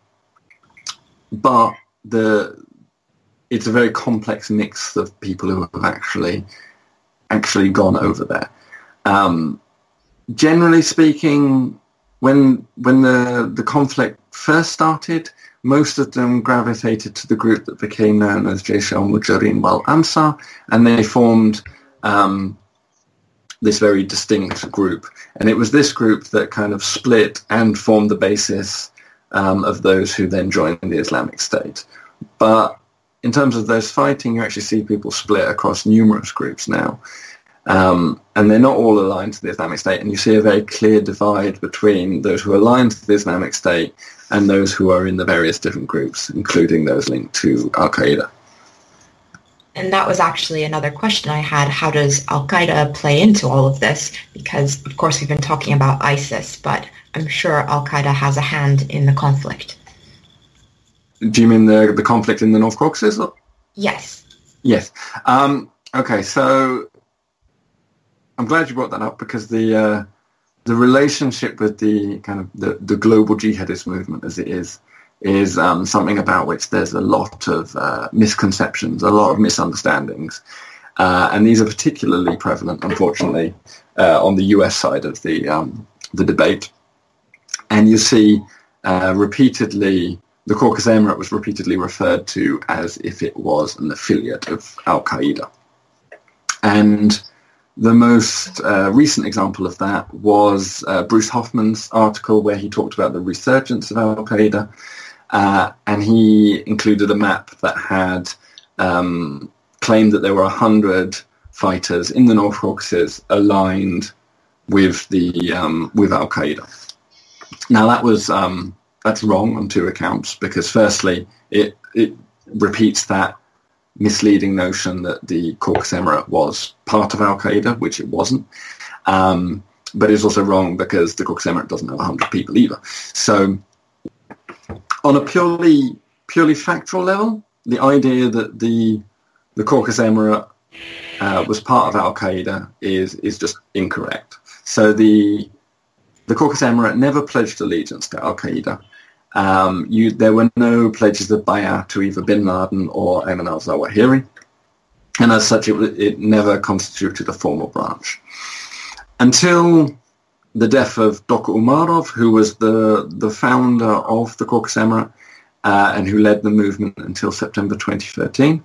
but the it's a very complex mix of people who have actually actually gone over there. Um, generally speaking, when when the the conflict first started, most of them gravitated to the group that became known as Jaish al-Mujahirin wal Ansar, and they formed Um, this very distinct group. And it was this group that kind of split and formed the basis um, of those who then joined the Islamic State. But in terms of those fighting, you actually see people split across numerous groups now. Um, and they're not all aligned to the Islamic State, and you see a very clear divide between those who are aligned to the Islamic State and those who are in the various different groups, including those linked to Al-Qaeda. And that was actually another question I had. How does Al-Qaeda play into all of this? Because, of course, we've been talking about ISIS, but I'm sure Al-Qaeda has a hand in the conflict. Do you mean the, the conflict in the North Caucasus? Yes. Yes. Um, okay, so I'm glad you brought that up, because the uh, the relationship with the kind of the, the global jihadist movement as it is, is um, something about which there's a lot of uh, misconceptions, a lot of misunderstandings. Uh, and these are particularly prevalent, unfortunately, uh, on the U S side of the, um, the debate. And you see uh, repeatedly, the Caucasus Emirate was repeatedly referred to as if it was an affiliate of Al-Qaeda. And the most uh, recent example of that was uh, Bruce Hoffman's article where he talked about the resurgence of Al-Qaeda, uh, and he included a map that had um, claimed that there were one hundred fighters in the North Caucasus aligned with the um, with Al-Qaeda. Now that was um, that's wrong on two accounts, because firstly, it it repeats that misleading notion that the Caucasus Emirate was part of Al-Qaeda, which it wasn't. Um, but it's also wrong because the Caucasus Emirate doesn't have one hundred people either. So on a purely purely factual level, the idea that the the Caucasus Emirate uh, was part of Al-Qaeda is is just incorrect. So the the Caucasus Emirate never pledged allegiance to Al-Qaeda. Um, you, there were no pledges of bay'ah to either bin Laden or Ayman al-Zawahiri, and as such it, it never constituted a formal branch. Until the death of Doktor Umarov, who was the, the founder of the Caucasus Emirate uh, and who led the movement until September twenty thirteen,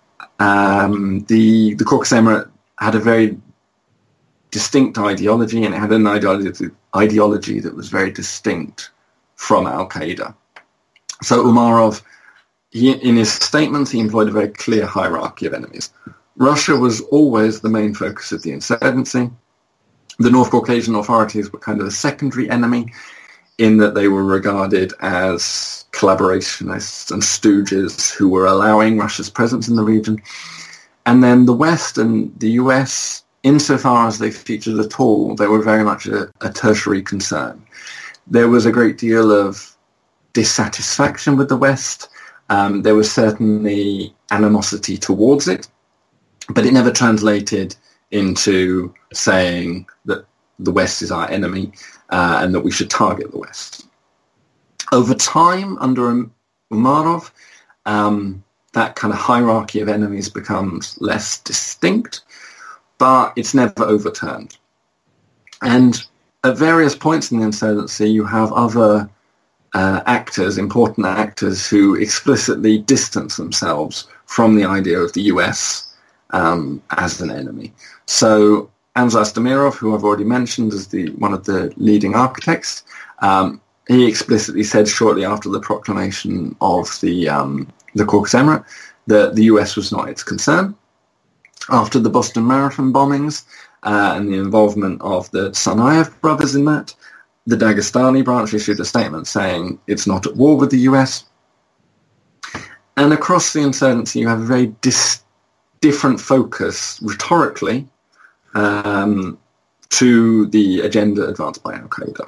um, the, the Caucasus Emirate had a very distinct ideology, and it had an ideology, ideology that was very distinct from Al-Qaeda. So Umarov, he, in his statements, he employed a very clear hierarchy of enemies. Russia was always the main focus of the insurgency. The North Caucasian authorities were kind of a secondary enemy in that they were regarded as collaborationists and stooges who were allowing Russia's presence in the region. And then the West and the U S, insofar as they featured at all, they were very much a, a tertiary concern. There was a great deal of dissatisfaction with the West. Um, there was certainly animosity towards it, but it never translated into saying that the West is our enemy uh, and that we should target the West. Over time, under Umarov, um, that kind of hierarchy of enemies becomes less distinct, but it's never overturned. And at various points in the insurgency, you have other uh, actors, important actors, who explicitly distance themselves from the idea of the U S um, as an enemy. So Anzar Stamirov, who I've already mentioned as the one of the leading architects, um, he explicitly said shortly after the proclamation of the um, the Caucasus Emirate that the U S was not its concern. After the Boston Marathon bombings, Uh, and the involvement of the Tsarnaev brothers in that, the Dagestani branch issued a statement saying it's not at war with the U S. And across the insurgency, you have a very dis- different focus, rhetorically, um, to the agenda advanced by Al-Qaeda.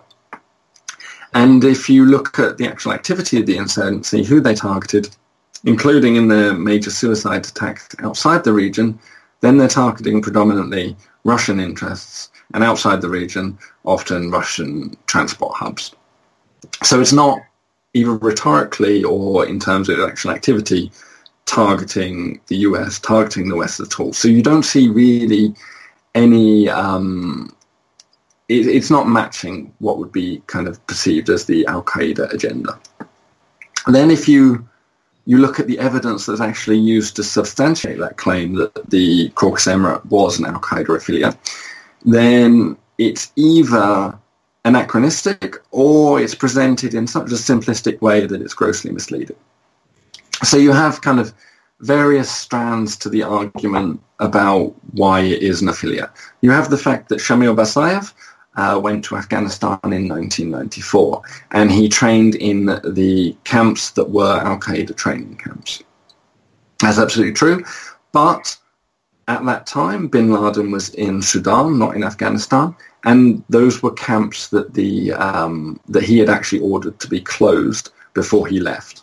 And if you look at the actual activity of the insurgency, who they targeted, including in the major suicide attacks outside the region, then they're targeting predominantly Russian interests, and outside the region, often Russian transport hubs. So it's not, either rhetorically or in terms of actual activity, targeting the U S, targeting the West at all. So you don't see really any, um, it, it's not matching what would be kind of perceived as the Al-Qaeda agenda. And then if you you look at the evidence that's actually used to substantiate that claim that the Caucasus Emirate was an Al-Qaeda affiliate, then it's either anachronistic or it's presented in such a simplistic way that it's grossly misleading. So you have kind of various strands to the argument about why it is an affiliate. You have the fact that Shamil Basayev uh, went to Afghanistan in nineteen ninety-four, and he trained in the camps that were Al-Qaeda training camps. That's absolutely true, but at that time, bin Laden was in Sudan, not in Afghanistan, and those were camps that the um, that he had actually ordered to be closed before he left.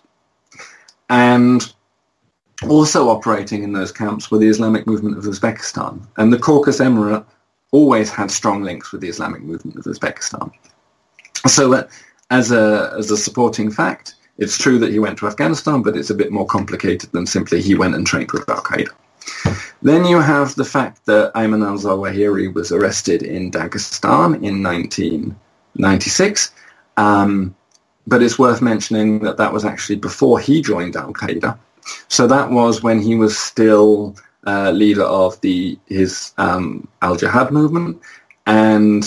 And also operating in those camps were the Islamic movement of Uzbekistan, and the Caucasus Emirate always had strong links with the Islamic movement of Uzbekistan. So uh, as a as a supporting fact, it's true that he went to Afghanistan, but it's a bit more complicated than simply he went and trained with Al-Qaeda. Then you have the fact that Ayman al-Zawahiri was arrested in Dagestan in nineteen ninety-six, um, but it's worth mentioning that that was actually before he joined Al-Qaeda. So that was when he was still uh, leader of the his um, Al-Jihad movement, and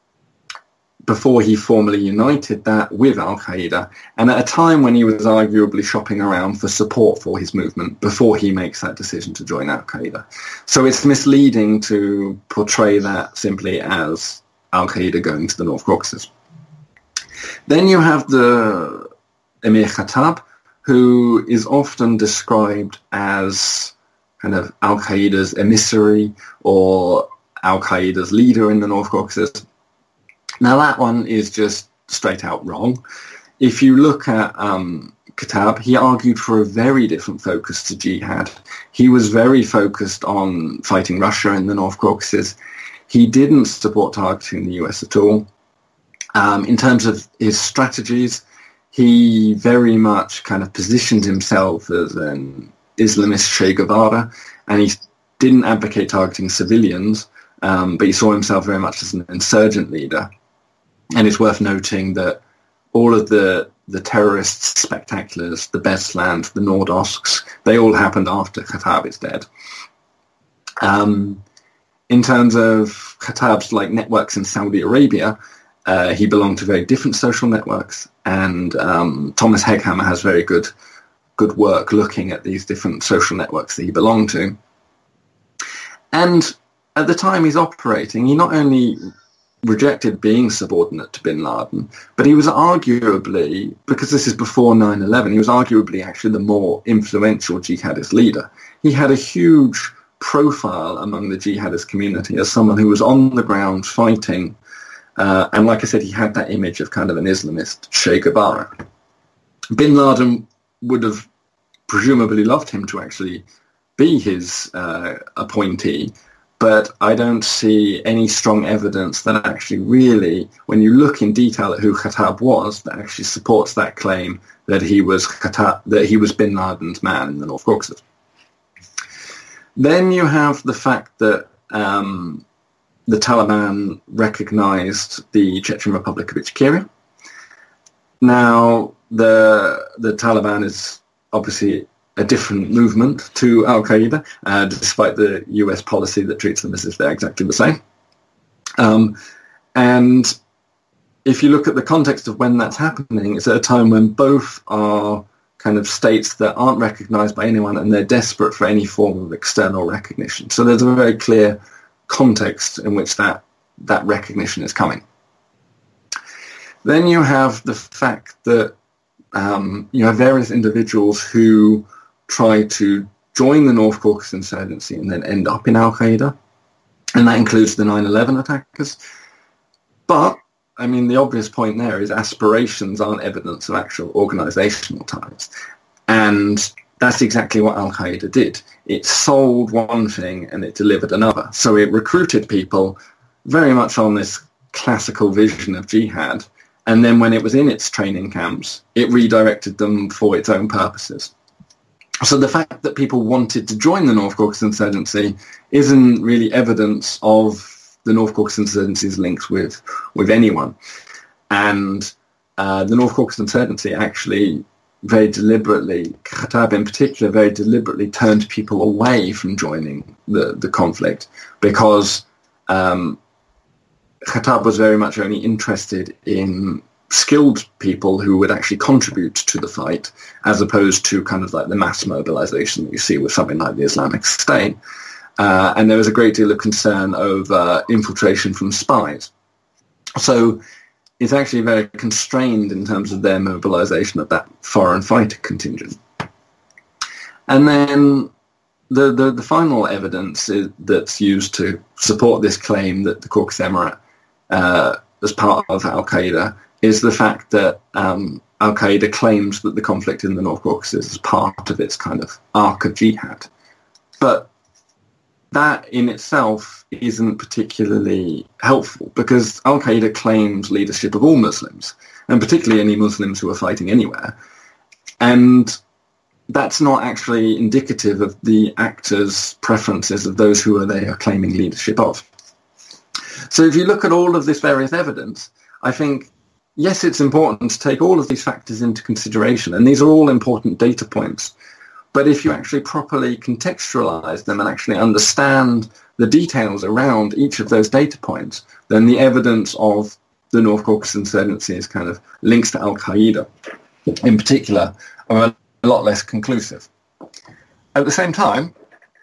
before he formally united that with Al-Qaeda, and at a time when he was arguably shopping around for support for his movement before he makes that decision to join Al-Qaeda. So it's misleading to portray that simply as Al-Qaeda going to the North Caucasus. Then you have the Emir Khattab, who is often described as kind of Al-Qaeda's emissary or Al-Qaeda's leader in the North Caucasus. Now that one is just straight out wrong. If you look at um, Khattab, he argued for a very different focus to jihad. He was very focused on fighting Russia in the North Caucasus. He didn't support targeting the U S at all. Um, in terms of his strategies, he very much kind of positioned himself as an Islamist Che Guevara, and he didn't advocate targeting civilians, um, but he saw himself very much as an insurgent leader. And it's worth noting that all of the the terrorist spectaculars, the Beslan, the Nordosks, they all happened after Khattab is dead. Um, in terms of Khattab's like networks in Saudi Arabia, uh, he belonged to very different social networks, and um, Thomas Hegghammer has very good good work looking at these different social networks that he belonged to. And at the time he's operating, he not only rejected being subordinate to bin Laden, but he was arguably, because this is before nine eleven, he was arguably actually the more influential jihadist leader. He had a huge profile among the jihadist community as someone who was on the ground fighting, uh, and like I said, he had that image of kind of an Islamist Che Guevara. Bin Laden would have presumably loved him to actually be his uh, appointee, but I don't see any strong evidence that actually really, when you look in detail at who Khattab was, that actually supports that claim that he was Khattab, that he was bin Laden's man in the North Caucasus. Then you have the fact that um, the Taliban recognized the Chechen Republic of Ichkeria. Now, the the Taliban is obviously a different movement to Al-Qaeda, uh, despite the U S policy that treats them as if they're exactly the same. Um, and if you look at the context of when that's happening, it's at a time when both are kind of states that aren't recognized by anyone, and they're desperate for any form of external recognition. So there's a very clear context in which that, that recognition is coming. Then you have the fact that um, you have various individuals who try to join the North Caucasus insurgency and then end up in Al-Qaeda, and that includes the nine eleven attackers. But, I mean, the obvious point there is aspirations aren't evidence of actual organizational ties, and that's exactly what Al-Qaeda did. It sold one thing and it delivered another. So it recruited people very much on this classical vision of jihad, and then when it was in its training camps, it redirected them for its own purposes. So the fact that people wanted to join the North Caucasus insurgency isn't really evidence of the North Caucasus insurgency's links with, with anyone. And uh, the North Caucasus insurgency actually very deliberately, Khattab in particular, very deliberately turned people away from joining the, the conflict, because um, Khattab was very much only interested in skilled people who would actually contribute to the fight, as opposed to kind of like the mass mobilization that you see with something like the Islamic State. Uh, and there was a great deal of concern over infiltration from spies. So it's actually very constrained in terms of their mobilization of that foreign fighter contingent. And then the, the, the final evidence is, that's used to support this claim that the Caucasus Emirate, uh, as part of Al-Qaeda, is the fact that um, Al-Qaeda claims that the conflict in the North Caucasus is part of its kind of arc of jihad. But that in itself isn't particularly helpful, because Al-Qaeda claims leadership of all Muslims, and particularly any Muslims who are fighting anywhere. And that's not actually indicative of the actors' preferences of those who are they are claiming leadership of. So if you look at all of this various evidence, I think, yes, it's important to take all of these factors into consideration, and these are all important data points. But if you actually properly contextualize them and actually understand the details around each of those data points, then the evidence of the North Caucasus insurgency's kind of links to Al-Qaeda in particular are a lot less conclusive. At the same time,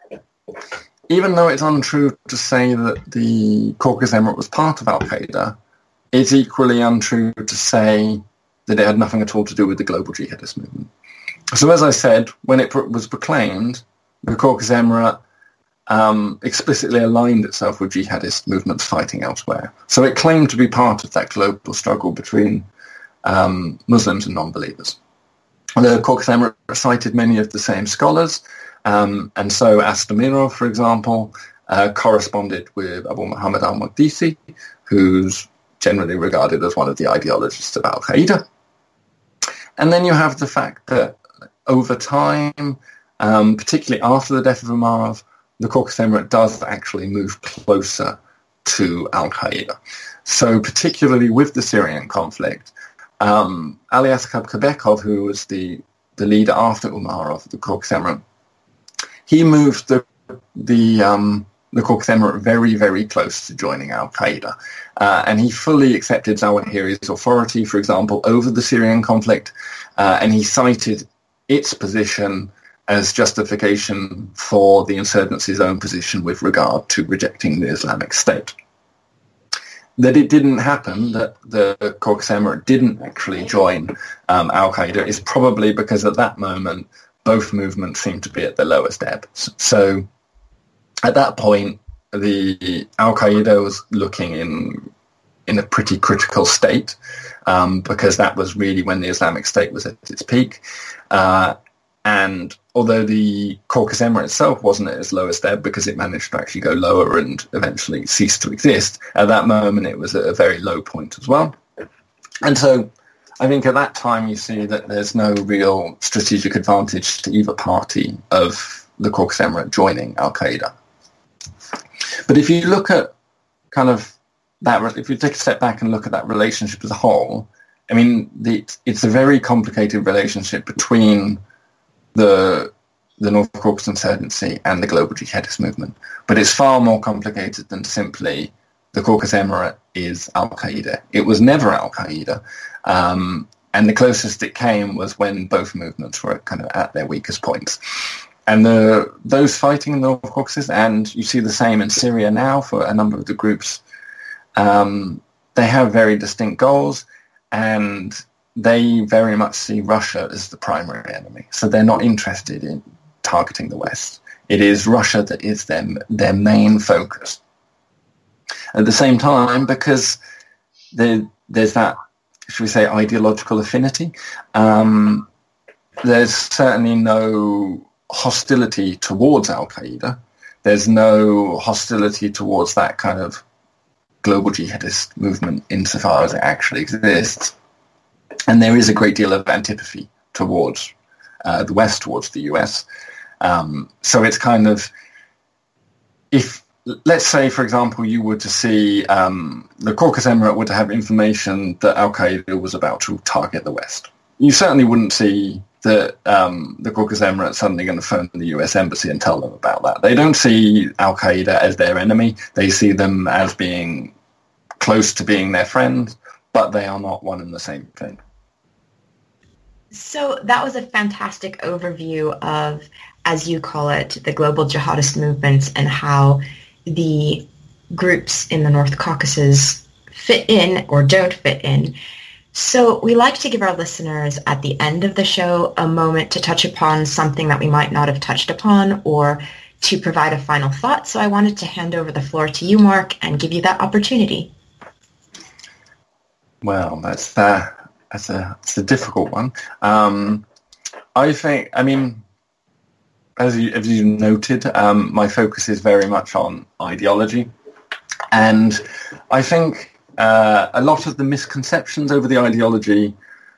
even though it's untrue to say that the Caucasus Emirate was part of Al-Qaeda, it's equally untrue to say that it had nothing at all to do with the global jihadist movement. So as I said, when it pro- was proclaimed, the Caucasus Emirate um, explicitly aligned itself with jihadist movements fighting elsewhere. So it claimed to be part of that global struggle between um, Muslims and non-believers. The Caucasus Emirate cited many of the same scholars, um, and so Astamirov, for example, uh, corresponded with Abu Muhammad al-Maqdisi, who's generally regarded as one of the ideologists of Al-Qaeda. And then you have the fact that over time, um, particularly after the death of Umarov, the Caucasus Emirate does actually move closer to Al-Qaeda. So particularly with the Syrian conflict, um, Ali Asghab Kebekov, who was the, the leader after Umarov, the Caucasus Emirate, he moved the the um, the Caucasus Emirate very, very close to joining Al-Qaeda. Uh, and he fully accepted Zawahiri's authority, for example, over the Syrian conflict, uh, and he cited its position as justification for the insurgency's own position with regard to rejecting the Islamic State. That it didn't happen, that the Caucasus Emirate didn't actually join um, Al-Qaeda, is probably because at that moment both movements seemed to be at the lowest ebb. So at that point, the Al-Qaeda was looking in in a pretty critical state, um, because that was really when the Islamic State was at its peak. Uh, and although the Caucasus Emirate itself wasn't at its lowest ebb because it managed to actually go lower and eventually cease to exist, at that moment it was at a very low point as well. And so I think at that time you see that there's no real strategic advantage to either party of the Caucasus Emirate joining Al-Qaeda. But if you look at kind of that, if you take a step back and look at that relationship as a whole, I mean, the, it's a very complicated relationship between the the North Caucasus insurgency and the global jihadist movement. But it's far more complicated than simply the Caucasus Emirate is Al-Qaeda. It was never Al-Qaeda. Um, and the closest it came was when both movements were kind of at their weakest points. And the, those fighting in the North Caucasus, and you see the same in Syria now for a number of the groups, um, they have very distinct goals, and they very much see Russia as the primary enemy. So they're not interested in targeting the West. It is Russia that is their, their main focus. At the same time, because there, there's that, should we say, ideological affinity, um, there's certainly no hostility towards Al-Qaeda. There's no hostility towards that kind of global jihadist movement insofar as it actually exists. And there is a great deal of antipathy towards uh, the West, towards the U S. Um, so it's kind of, if, let's say, for example, you were to see um, the Caucasus Emirate were to have information that Al-Qaeda was about to target the West. You certainly wouldn't see that um, the Caucasus Emirate suddenly going to phone the U S Embassy and tell them about that. They don't see Al-Qaeda as their enemy. They see them as being close to being their friend, but they are not one and the same thing. So that was a fantastic overview of, as you call it, the global jihadist movements and how the groups in the North Caucasus fit in or don't fit in. So we like to give our listeners at the end of the show a moment to touch upon something that we might not have touched upon or to provide a final thought. So I wanted to hand over the floor to you, Mark, and give you that opportunity. Well, that's uh, that's a it's a difficult one. Um, I think, I mean, as you as you noted, um, my focus is very much on ideology, and I think uh, a lot of the misconceptions over the ideology,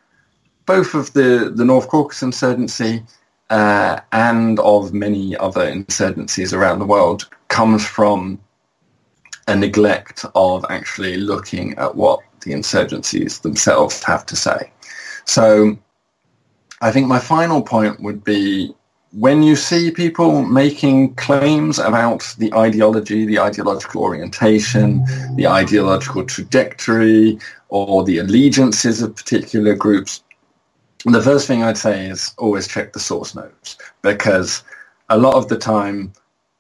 both of the the North Caucasus insurgency uh, and of many other insurgencies around the world, comes from a neglect of actually looking at what the insurgencies themselves have to say. So I think my final point would be, when you see people making claims about the ideology, the ideological orientation, the ideological trajectory, or the allegiances of particular groups, the first thing I'd say is always check the source notes, because a lot of the time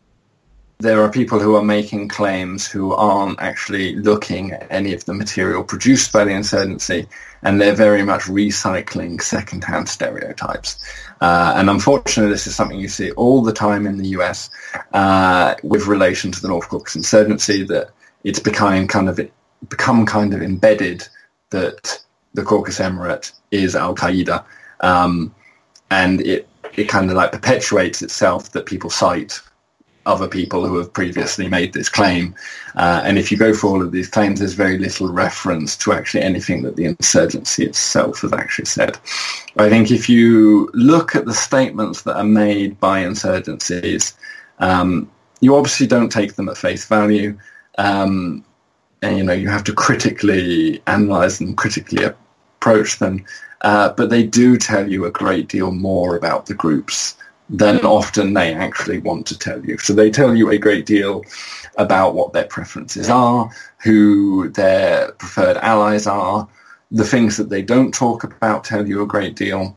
there are people who are making claims who aren't actually looking at any of the material produced by the insurgency, and they're very much recycling second-hand stereotypes. Uh, and unfortunately, this is something you see all the time in the U S uh, with relation to the North Caucasus insurgency, that it's becoming kind of become kind of embedded that the Caucasus Emirate is Al-Qaeda, um, and it, it kind of like perpetuates itself that people cite other people who have previously made this claim. Uh, and if you go through all of these claims, there's very little reference to actually anything that the insurgency itself has actually said. I think if you look at the statements that are made by insurgencies, um, you obviously don't take them at face value. Um, and, you know, you have to critically analyze them, critically approach them. Uh, but they do tell you a great deal more about the groups than often they actually want to tell you. So they tell you a great deal about what their preferences are, who their preferred allies are. The things that they don't talk about tell you a great deal.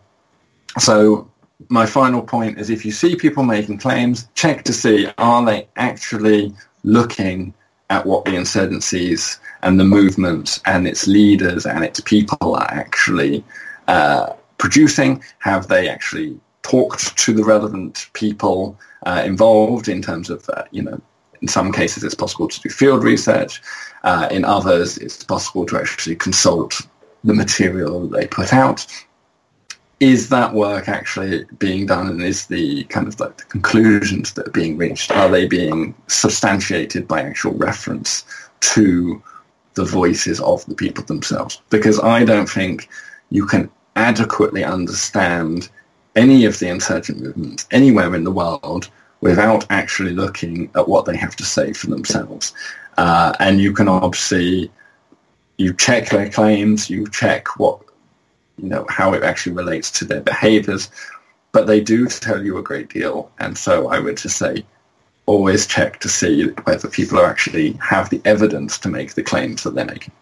So my final point is, if you see people making claims, check to see, are they actually looking at what the insurgencies and the movement and its leaders and its people are actually uh, producing? Have they actually talked to the relevant people uh, involved in terms of, uh, you know, in some cases it's possible to do field research. Uh, in others, it's possible to actually consult the material that they put out. Is that work actually being done, and is the kind of like the conclusions that are being reached, are they being substantiated by actual reference to the voices of the people themselves? Because I don't think you can adequately understand any of the insurgent movements anywhere in the world without actually looking at what they have to say for themselves. Uh, and you can obviously, you check their claims, you check what, you know, how it actually relates to their behaviors, but they do tell you a great deal. And so I would just say, always check to see whether people are actually have the evidence to make the claims that they're making.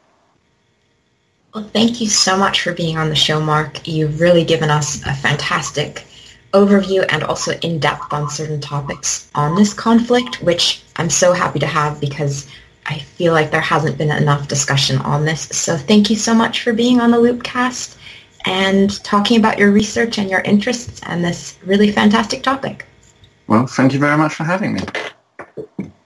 Well, thank you so much for being on the show, Mark. You've really given us a fantastic overview and also in-depth on certain topics on this conflict, which I'm so happy to have because I feel like there hasn't been enough discussion on this. So thank you so much for being on the Loopcast and talking about your research and your interests and this really fantastic topic. Well, thank you very much for having me.